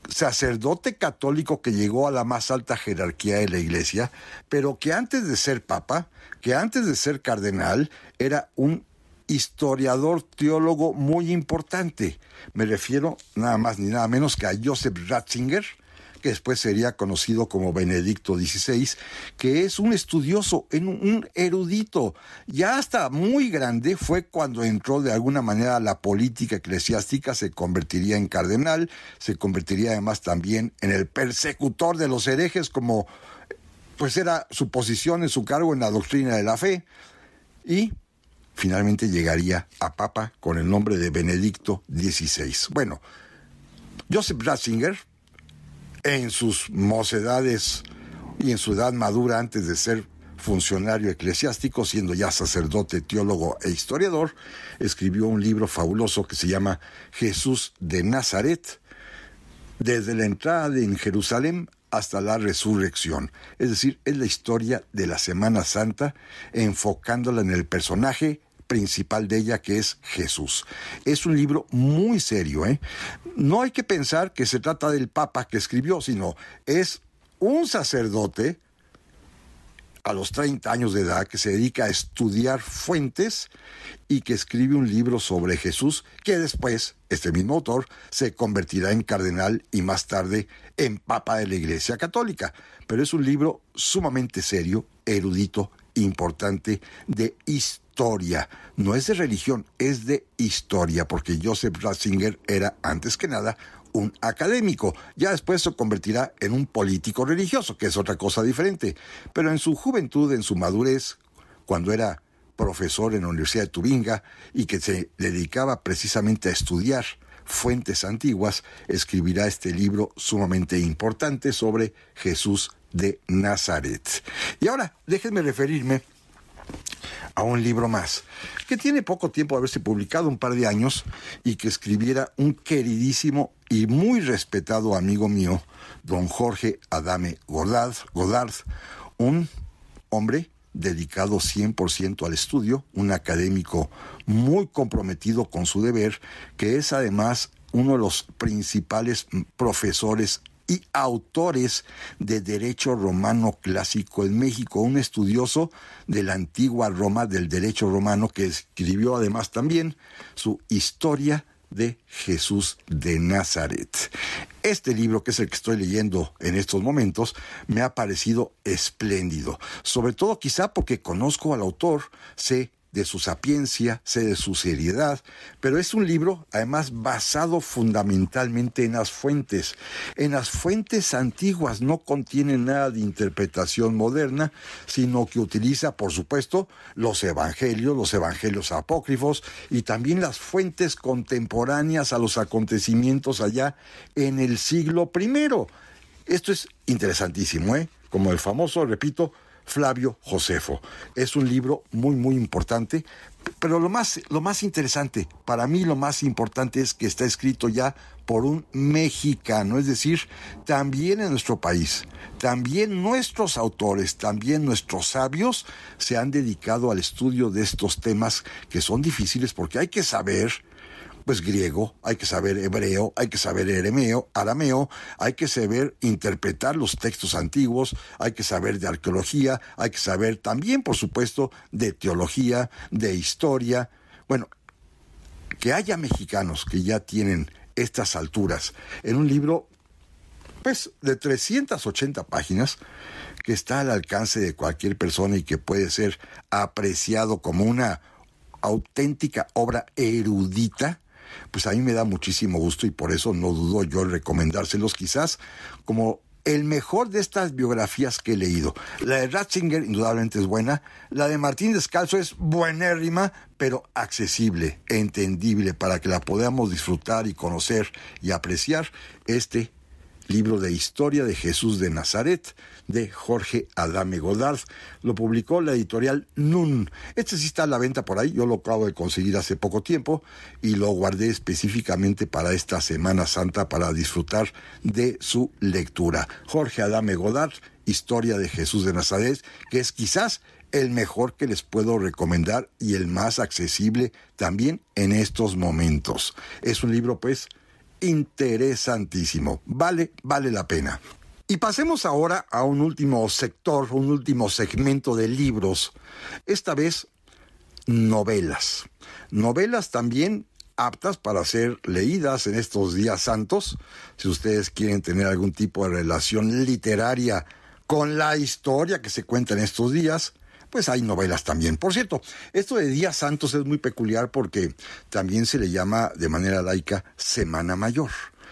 S6: sacerdote católico que llegó a la más alta jerarquía de la Iglesia, pero que antes de ser papa, que antes de ser cardenal, era un historiador, teólogo muy importante. Me refiero nada más ni nada menos que a Joseph Ratzinger, que después sería conocido como Benedicto XVI, que es un estudioso, un erudito. Ya hasta muy grande fue cuando entró de alguna manera a la política eclesiástica, se convertiría en cardenal, se convertiría además también en el persecutor de los herejes, como pues era su posición en su cargo en la doctrina de la fe, y finalmente llegaría a papa con el nombre de Benedicto XVI. Bueno, Joseph Ratzinger, en sus mocedades y en su edad madura antes de ser funcionario eclesiástico, siendo ya sacerdote, teólogo e historiador, escribió un libro fabuloso que se llama Jesús de Nazaret, desde la entrada en Jerusalén hasta la resurrección. Es decir, es la historia de la Semana Santa, enfocándola en el personaje principal de ella, que es Jesús. Es un libro muy serio, ¿eh? No hay que pensar que se trata del Papa que escribió, sino es un sacerdote a los 30 años de edad que se dedica a estudiar fuentes y que escribe un libro sobre Jesús, que después, este mismo autor, se convertirá en cardenal y más tarde en Papa de la Iglesia Católica. Pero es un libro sumamente serio, erudito, importante, de historia. No es de religión, es de historia, porque Joseph Ratzinger era, antes que nada, un académico. Ya después se convertirá en un político religioso, que es otra cosa diferente. Pero en su juventud, en su madurez, cuando era profesor en la Universidad de Tubinga y que se dedicaba precisamente a estudiar fuentes antiguas, escribirá este libro sumamente importante sobre Jesús de Nazaret. Y ahora, déjenme referirme a un libro más, que tiene poco tiempo de haberse publicado, un par de años, y que escribiera un queridísimo y muy respetado amigo mío, don Jorge Adame Godard, un hombre dedicado 100% al estudio, un académico muy comprometido con su deber, que es además uno de los principales profesores y autores de derecho romano clásico en México, un estudioso de la antigua Roma, del derecho romano, que escribió además también su Historia de Jesús de Nazaret. Este libro, que es el que estoy leyendo en estos momentos, me ha parecido espléndido, sobre todo quizá porque conozco al autor, sé de su sapiencia, sé de su seriedad, pero es un libro además basado fundamentalmente en las fuentes antiguas. No contiene nada de interpretación moderna, sino que utiliza, por supuesto, los evangelios apócrifos y también las fuentes contemporáneas a los acontecimientos allá en el siglo I. Esto es interesantísimo, como el famoso, repito, Flavio Josefo. Es un libro muy, muy importante, pero lo más interesante, para mí lo más importante es que está escrito ya por un mexicano, es decir, también en nuestro país, también nuestros autores, también nuestros sabios se han dedicado al estudio de estos temas que son difíciles porque hay que saber pues griego, hay que saber hebreo, hay que saber arameo, hay que saber interpretar los textos antiguos, hay que saber de arqueología, hay que saber también, por supuesto, de teología, de historia. Bueno, que haya mexicanos que ya tienen estas alturas en un libro, pues, de 380 páginas, que está al alcance de cualquier persona y que puede ser apreciado como una auténtica obra erudita, pues a mí me da muchísimo gusto y por eso no dudo yo en recomendárselos quizás como el mejor de estas biografías que he leído. La de Ratzinger indudablemente es buena, la de Martín Descalzo es buenérrima, pero accesible, entendible, para que la podamos disfrutar y conocer y apreciar. Este libro de Historia de Jesús de Nazaret, de Jorge Adame Godard, lo publicó la editorial Nun. Este sí está a la venta por ahí, yo lo acabo de conseguir hace poco tiempo y lo guardé específicamente para esta Semana Santa para disfrutar de su lectura. Jorge Adame Godard, Historia de Jesús de Nazaret, que es quizás el mejor que les puedo recomendar y el más accesible también en estos momentos. Es un libro, pues, interesantísimo. Vale la pena. Y pasemos ahora a un último sector, un último segmento de libros. Esta vez, novelas. Novelas también aptas para ser leídas en estos días santos. Si ustedes quieren tener algún tipo de relación literaria con la historia que se cuenta en estos días, pues hay novelas también. Por cierto, esto de días santos es muy peculiar porque también se le llama de manera laica Semana Mayor.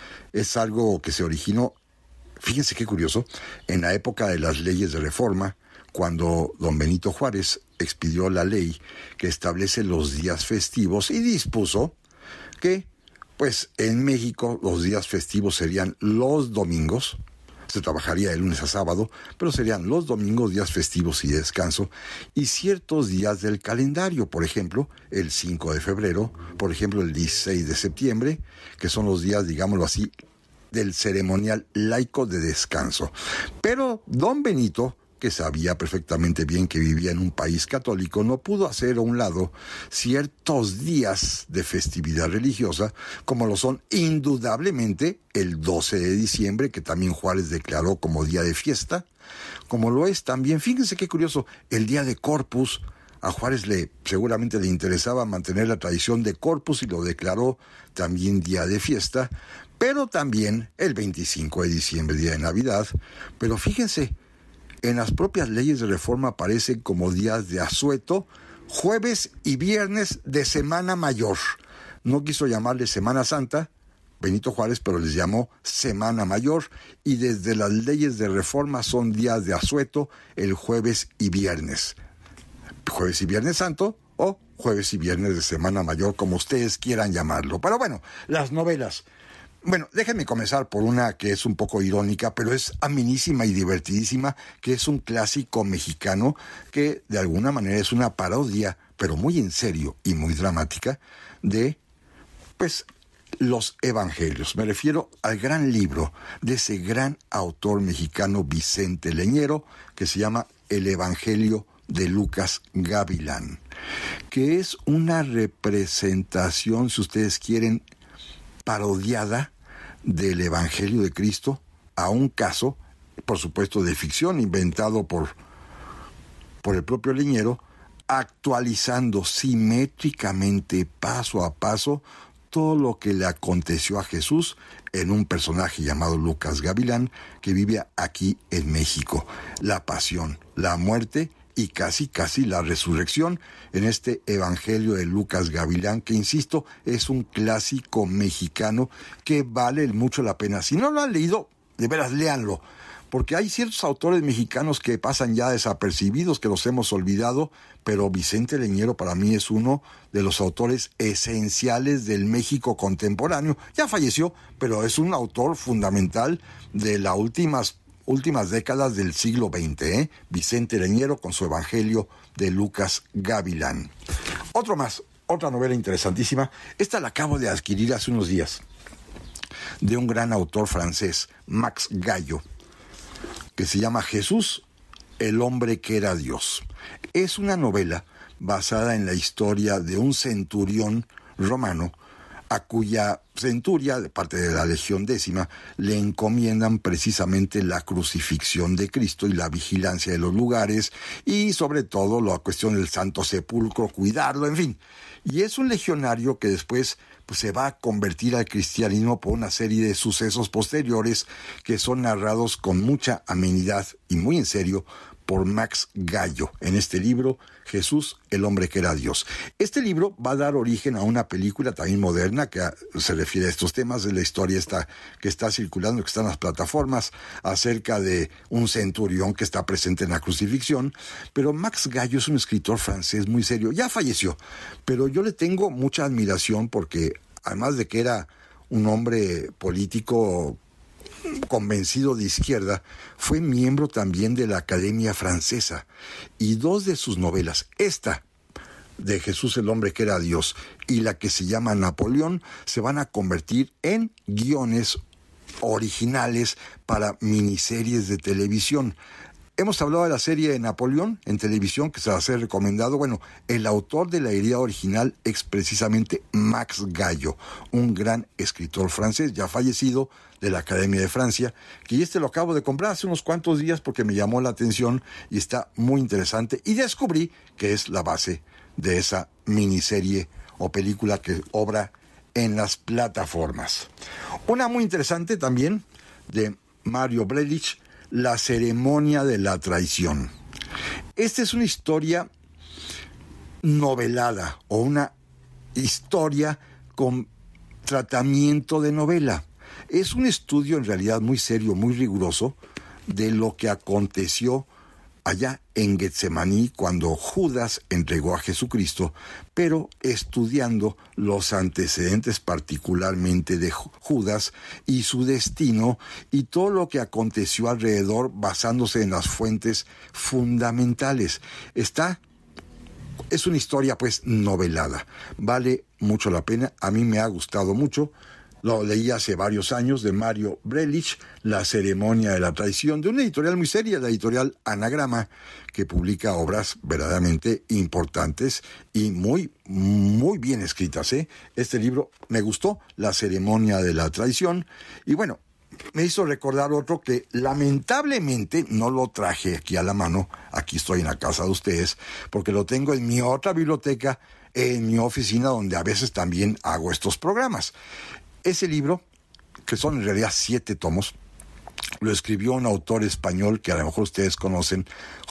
S6: Es algo que se originó, fíjense qué curioso, en la época de las leyes de reforma, cuando don Benito Juárez expidió la ley que establece los días festivos y dispuso que, pues, en México los días festivos serían los domingos. Se trabajaría de lunes a sábado, pero serían los domingos días festivos y de descanso, y ciertos días del calendario, por ejemplo, el 5 de febrero, por ejemplo, el 16 de septiembre, que son los días, digámoslo así, del ceremonial laico de descanso. Pero don Benito, que sabía perfectamente bien que vivía en un país católico, no pudo hacer a un lado ciertos días de festividad religiosa, como lo son indudablemente el 12 de diciembre, que también Juárez declaró como día de fiesta, como lo es también, fíjense qué curioso, el día de Corpus. A Juárez seguramente le interesaba mantener la tradición de Corpus y lo declaró también día de fiesta, pero también el 25 de diciembre, día de Navidad. Pero fíjense, en las propias leyes de reforma aparecen como días de asueto, jueves y viernes de Semana Mayor. No quiso llamarle Semana Santa Benito Juárez, pero les llamó Semana Mayor, y desde las leyes de reforma son días de asueto el jueves y viernes. Jueves y Viernes Santo o jueves y viernes de Semana Mayor, como ustedes quieran llamarlo. Pero bueno, las novelas. Bueno, déjenme comenzar por una que es un poco irónica, pero es amenísima y divertidísima, que es un clásico mexicano que de alguna manera es una parodia, pero muy en serio y muy dramática, de, pues, los evangelios. Me refiero al gran libro de ese gran autor mexicano Vicente Leñero, que se llama El Evangelio de Lucas Gavilán, que es una representación, si ustedes quieren, parodiada del Evangelio de Cristo a un caso, por supuesto, de ficción inventado por el propio Leñero, actualizando simétricamente, paso a paso, todo lo que le aconteció a Jesús en un personaje llamado Lucas Gavilán, que vive aquí en México. La pasión, la muerte y casi la resurrección en este Evangelio de Lucas Gavilán, que, insisto, es un clásico mexicano que vale mucho la pena. Si no lo han leído, de veras, léanlo, porque hay ciertos autores mexicanos que pasan ya desapercibidos, que los hemos olvidado, pero Vicente Leñero para mí es uno de los autores esenciales del México contemporáneo. Ya falleció, pero es un autor fundamental de las últimas décadas del siglo XX, Vicente Leñero con su Evangelio de Lucas Gavilán. Otra novela interesantísima. Esta la acabo de adquirir hace unos días, de un gran autor francés, Max Gallo, que se llama Jesús, el hombre que era Dios. Es una novela basada en la historia de un centurión romano a cuya centuria, de parte de la Legión Décima, le encomiendan precisamente la crucifixión de Cristo y la vigilancia de los lugares, y sobre todo la cuestión del Santo Sepulcro, cuidarlo, en fin. Y es un legionario que después pues, se va a convertir al cristianismo por una serie de sucesos posteriores que son narrados con mucha amenidad y muy en serio por Max Gallo en este libro, Jesús, el hombre que era Dios. Este libro va a dar origen a una película también moderna que se refiere a estos temas, de la historia que está circulando, que está en las plataformas, acerca de un centurión que está presente en la crucifixión. Pero Max Gallo es un escritor francés muy serio, ya falleció, pero yo le tengo mucha admiración porque, además de que era un hombre político convencido de izquierda, fue miembro también de la Academia Francesa, y dos de sus novelas, esta de Jesús el hombre que era Dios y la que se llama Napoleón, se van a convertir en guiones originales para miniseries de televisión. Hemos hablado de la serie de Napoleón en televisión, que se va a ser recomendado. Bueno, el autor de la idea original es precisamente Max Gallo, un gran escritor francés, ya fallecido, de la Academia de Francia, que lo acabo de comprar hace unos cuantos días porque me llamó la atención y está muy interesante. Y descubrí que es la base de esa miniserie o película que obra en las plataformas. Una muy interesante también de Mario Brelich, La ceremonia de la traición. Esta es una historia novelada o una historia con tratamiento de novela. Es un estudio en realidad muy serio, muy riguroso de lo que aconteció allá en Getsemaní cuando Judas entregó a Jesucristo, pero estudiando los antecedentes particularmente de Judas y su destino y todo lo que aconteció alrededor basándose en las fuentes fundamentales. Es una historia pues novelada, vale mucho la pena, a mí me ha gustado mucho. Lo leí hace varios años, de Mario Brelich, La ceremonia de la traición, de una editorial muy seria, la editorial Anagrama, que publica obras verdaderamente importantes y muy, muy bien escritas, ¿eh? Este libro me gustó, La ceremonia de la traición, y bueno, me hizo recordar otro que lamentablemente no lo traje aquí a la mano, aquí estoy en la casa de ustedes, porque lo tengo en mi otra biblioteca, en mi oficina, donde a veces también hago estos programas. Ese libro, que son en realidad 7 tomos, lo escribió un autor español que a lo mejor ustedes conocen,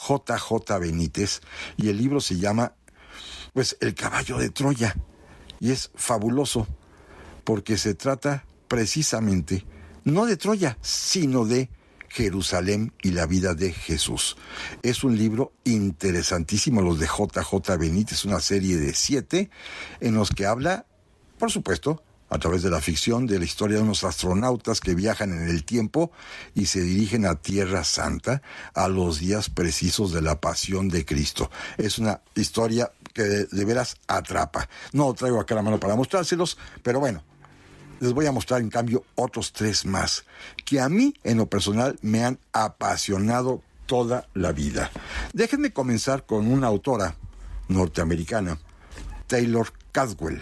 S6: J.J. Benítez, y el libro se llama, pues, El caballo de Troya, y es fabuloso, porque se trata precisamente, no de Troya, sino de Jerusalén y la vida de Jesús. Es un libro interesantísimo, los de J.J. Benítez, una serie de 7, en los que habla, por supuesto, a través de la ficción, de la historia de unos astronautas que viajan en el tiempo y se dirigen a Tierra Santa a los días precisos de la pasión de Cristo. Es una historia que de veras atrapa. No lo traigo acá a la mano para mostrárselos, pero bueno, les voy a mostrar en cambio otros 3 más, que a mí en lo personal me han apasionado toda la vida. Déjenme comenzar con una autora norteamericana, Taylor Caldwell.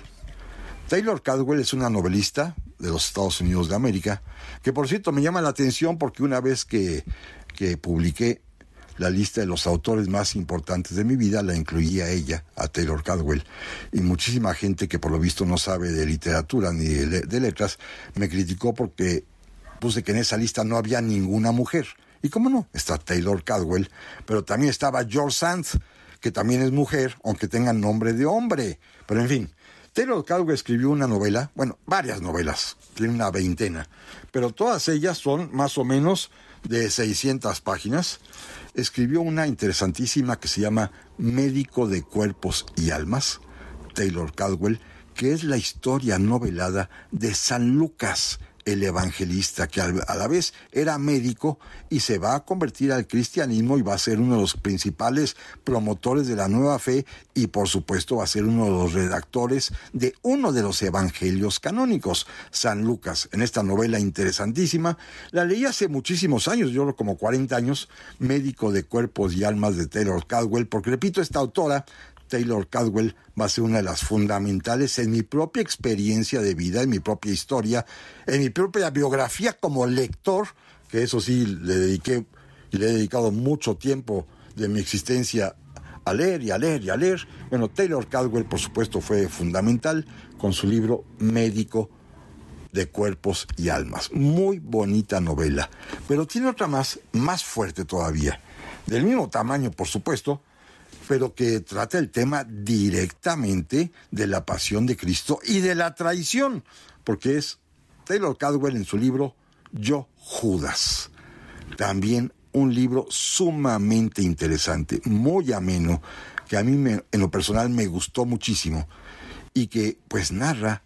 S6: Taylor Caldwell es una novelista de los Estados Unidos de América, que por cierto me llama la atención porque una vez que publiqué la lista de los autores más importantes de mi vida, la incluí a ella, a Taylor Caldwell, y muchísima gente que por lo visto no sabe de literatura ni de letras, me criticó porque puse que en esa lista no había ninguna mujer. Y cómo no, está Taylor Caldwell, pero también estaba George Sand, que también es mujer, aunque tenga nombre de hombre, pero en fin. Taylor Caldwell escribió una novela, bueno, varias novelas, tiene una 20, pero todas ellas son más o menos de 600 páginas. Escribió una interesantísima que se llama Médico de Cuerpos y Almas, Taylor Caldwell, que es la historia novelada de San Lucas, el evangelista, que a la vez era médico y se va a convertir al cristianismo y va a ser uno de los principales promotores de la nueva fe y por supuesto va a ser uno de los redactores de uno de los evangelios canónicos, San Lucas. En esta novela interesantísima, la leí hace muchísimos años, yo creo como 40 años, Médico de Cuerpos y Almas de Taylor Caldwell, porque repito, esta autora, Taylor Caldwell, va a ser una de las fundamentales en mi propia experiencia de vida, en mi propia historia, en mi propia biografía como lector, que eso sí le he dedicado mucho tiempo de mi existencia a leer y a leer y a leer. Bueno, Taylor Caldwell, por supuesto, fue fundamental con su libro Médico de Cuerpos y Almas. Muy bonita novela, pero tiene otra más fuerte todavía, del mismo tamaño, por supuesto, pero que trata el tema directamente de la pasión de Cristo y de la traición, porque es Taylor Caldwell en su libro Yo, Judas. También un libro sumamente interesante, muy ameno, que a mí en lo personal me gustó muchísimo, y que pues narra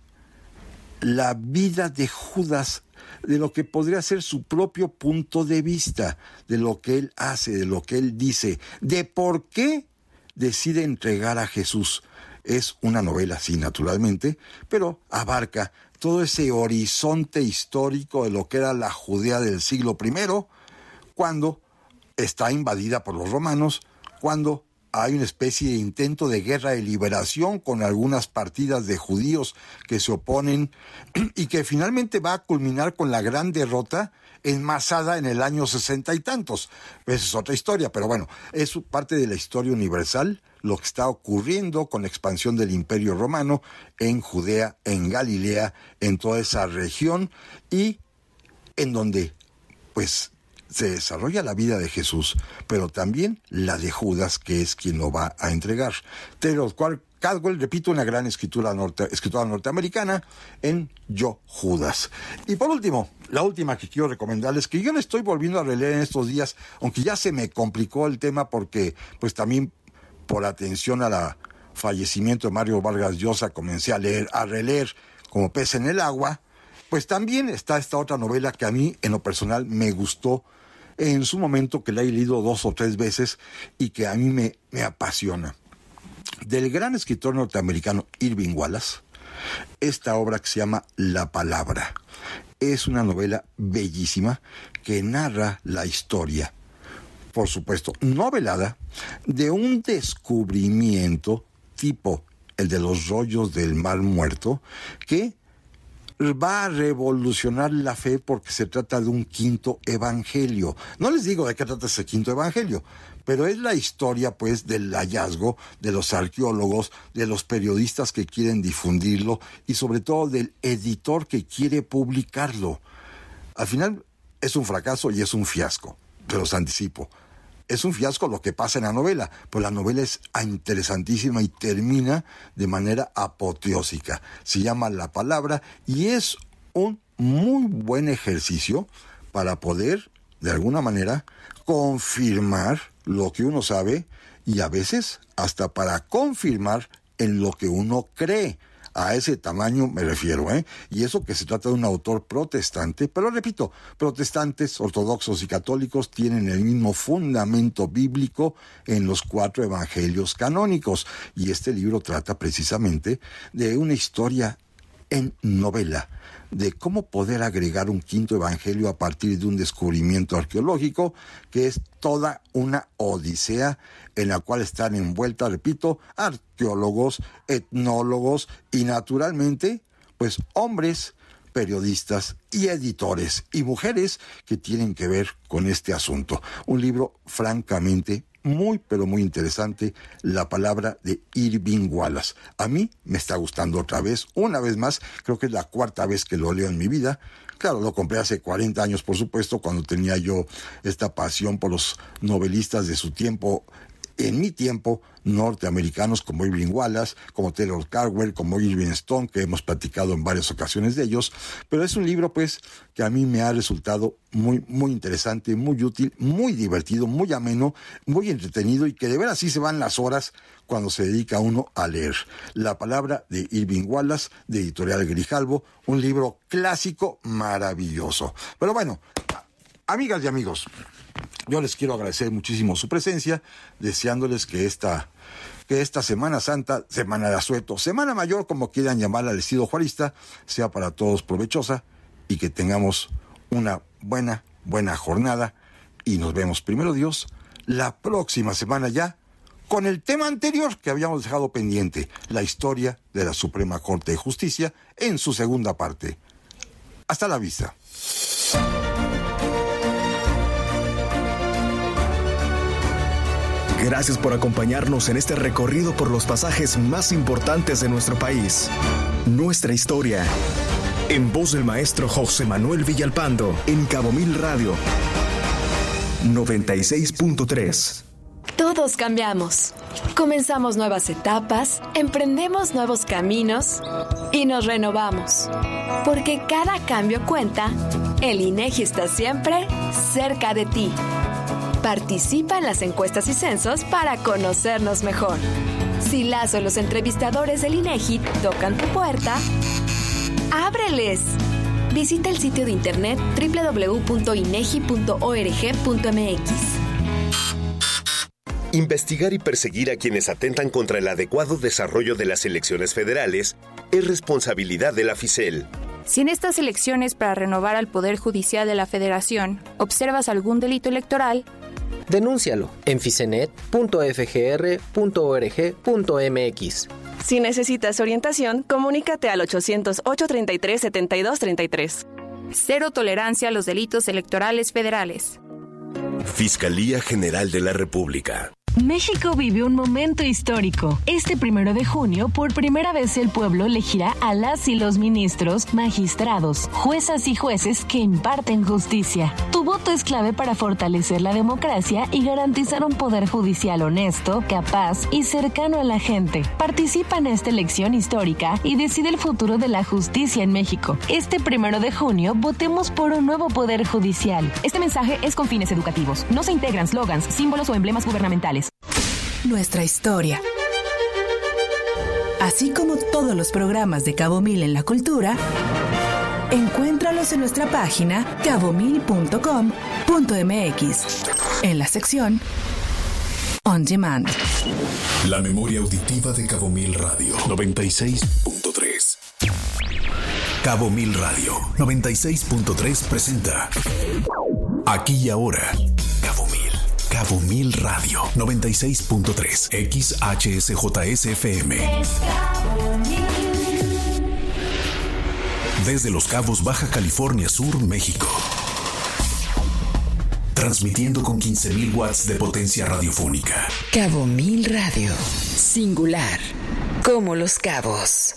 S6: la vida de Judas, de lo que podría ser su propio punto de vista, de lo que él hace, de lo que él dice, de por qué decide entregar a Jesús. Es una novela, sí, naturalmente, pero abarca todo ese horizonte histórico de lo que era la Judea del siglo I, cuando está invadida por los romanos cuando hay una especie de intento de guerra de liberación con algunas partidas de judíos que se oponen y que finalmente va a culminar con la gran derrota en Masada en el año 60 y tantos. Esa es otra historia, pero bueno, es parte de la historia universal lo que está ocurriendo con la expansión del Imperio Romano en Judea, en Galilea, en toda esa región y en donde pues se desarrolla la vida de Jesús, pero también la de Judas, que es quien lo va a entregar. Taylor Caldwell, repito, una gran escritora norteamericana en Yo, Judas. Y por último, la última que quiero recomendarles, que yo le estoy volviendo a releer en estos días, aunque ya se me complicó el tema porque, pues también por atención al fallecimiento de Mario Vargas Llosa, comencé a releer como pez en el agua. Pues también está esta otra novela que a mí, en lo personal, me gustó en su momento, que la he leído 2 o 3 veces y que a mí me apasiona. Del gran escritor norteamericano Irving Wallace, esta obra que se llama La Palabra. Es una novela bellísima que narra la historia, por supuesto, novelada, de un descubrimiento tipo el de los rollos del Mar Muerto, que va a revolucionar la fe porque se trata de un quinto evangelio. No les digo de qué trata ese quinto evangelio, pero es la historia, pues, del hallazgo de los arqueólogos, de los periodistas que quieren difundirlo y sobre todo del editor que quiere publicarlo. Al final es un fracaso y es un fiasco, se los anticipo. Es un fiasco lo que pasa en la novela, pero la novela es interesantísima y termina de manera apoteósica. Se llama La Palabra y es un muy buen ejercicio para poder, de alguna manera, confirmar lo que uno sabe y a veces hasta para confirmar en lo que uno cree. A ese tamaño me refiero, Y eso que se trata de un autor protestante, pero repito, protestantes, ortodoxos y católicos tienen el mismo fundamento bíblico en los 4 evangelios canónicos. Y este libro trata precisamente de una historia en novela, de cómo poder agregar un quinto evangelio a partir de un descubrimiento arqueológico, que es toda una odisea en la cual están envueltas, repito, arqueólogos, etnólogos y naturalmente, pues hombres, periodistas y editores y mujeres que tienen que ver con este asunto. Un libro francamente muy, pero muy interesante, La Palabra de Irving Wallace. A mí me está gustando otra vez, una vez más, creo que es la 4ª vez que lo leo en mi vida. Claro, lo compré hace 40 años, por supuesto, cuando tenía yo esta pasión por los novelistas de su tiempo, en mi tiempo, norteamericanos como Irving Wallace, como Taylor Caldwell, como Irving Stone, que hemos platicado en varias ocasiones de ellos, pero es un libro, pues, que a mí me ha resultado muy, muy interesante, muy útil, muy divertido, muy ameno, muy entretenido y que de veras sí se van las horas cuando se dedica uno a leer. La Palabra de Irving Wallace, de Editorial Grijalbo, un libro clásico maravilloso. Pero bueno, amigas y amigos, yo les quiero agradecer muchísimo su presencia, deseándoles que esta Semana Santa, Semana de Asueto, Semana Mayor, como quieran llamarla al estilo juarista, sea para todos provechosa y que tengamos una buena jornada y nos vemos, primero Dios, la próxima semana ya con el tema anterior que habíamos dejado pendiente, la historia de la Suprema Corte de Justicia en su segunda parte. Hasta la vista.
S4: Gracias por acompañarnos en este recorrido por los pasajes más importantes de nuestro país. Nuestra historia. En voz del maestro José Manuel Villalpando, en Cabo Mil Radio 96.3.
S13: Todos cambiamos. Comenzamos nuevas etapas, emprendemos nuevos caminos y nos renovamos. Porque cada cambio cuenta, el INEGI está siempre cerca de ti. Participa en las encuestas y censos para conocernos mejor. Si las o los entrevistadores del INEGI tocan tu puerta, ¡ábreles! Visita el sitio de internet www.inegi.org.mx.
S14: Investigar y perseguir a quienes atentan contra el adecuado desarrollo de las elecciones federales es responsabilidad de la FICEL.
S15: Si en estas elecciones para renovar al Poder Judicial de la Federación observas algún delito electoral, Denúncialo en ficenet.fgr.org.mx.
S16: Si necesitas orientación, comunícate al 800-833-7233.
S17: Cero tolerancia a los delitos electorales federales.
S14: Fiscalía General de la República.
S18: México vive un momento histórico. Este 1 de junio, por primera vez el pueblo elegirá a las y los ministros, magistrados, juezas y jueces que imparten justicia. Tu voto es clave para fortalecer la democracia y garantizar un poder judicial honesto, capaz y cercano a la gente. Participa en esta elección histórica y decide el futuro de la justicia en México. Este 1 de junio, votemos por un nuevo poder judicial.
S19: Este mensaje es con fines educativos. No se integran slogans, símbolos o emblemas gubernamentales.
S5: Nuestra historia. Así como todos los programas de Cabo Mil en la cultura, encuéntralos en nuestra página cabomil.com.mx, en la sección On Demand.
S1: La memoria auditiva de Cabo Mil Radio 96.3. Cabo Mil Radio 96.3 presenta Aquí y Ahora. Cabo Mil Radio 96.3 XHSJS-FM. Desde Los Cabos, Baja California Sur, México. Transmitiendo con 15,000 watts de potencia radiofónica.
S3: Cabo Mil Radio. Singular. Como Los Cabos.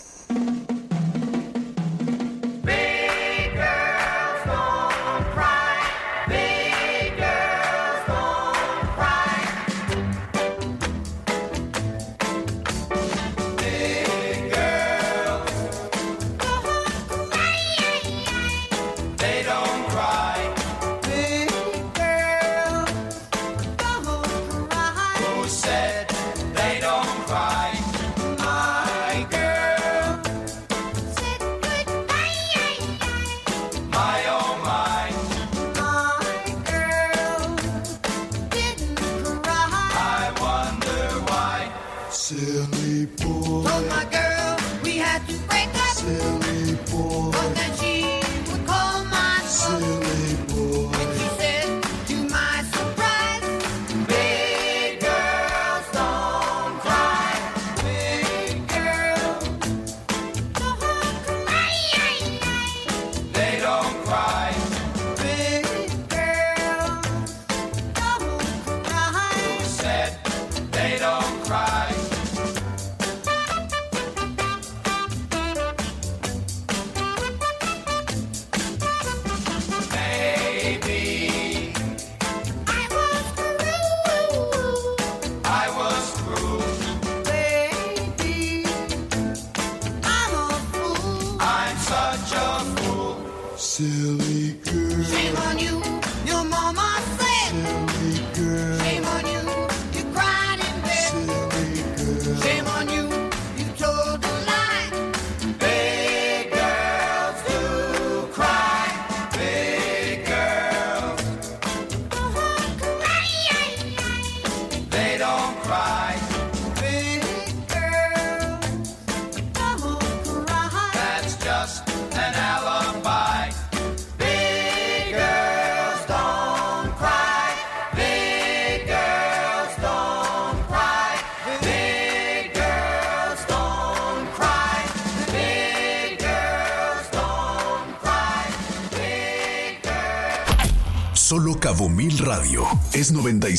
S1: Solo Cabo Mil Radio es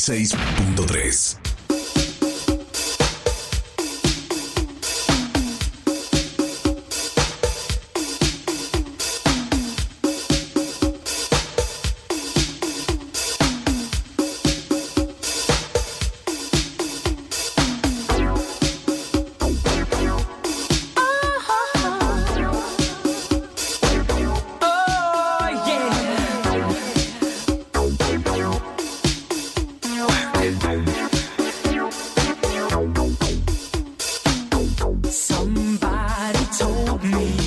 S1: 96.3.
S20: Somebody told me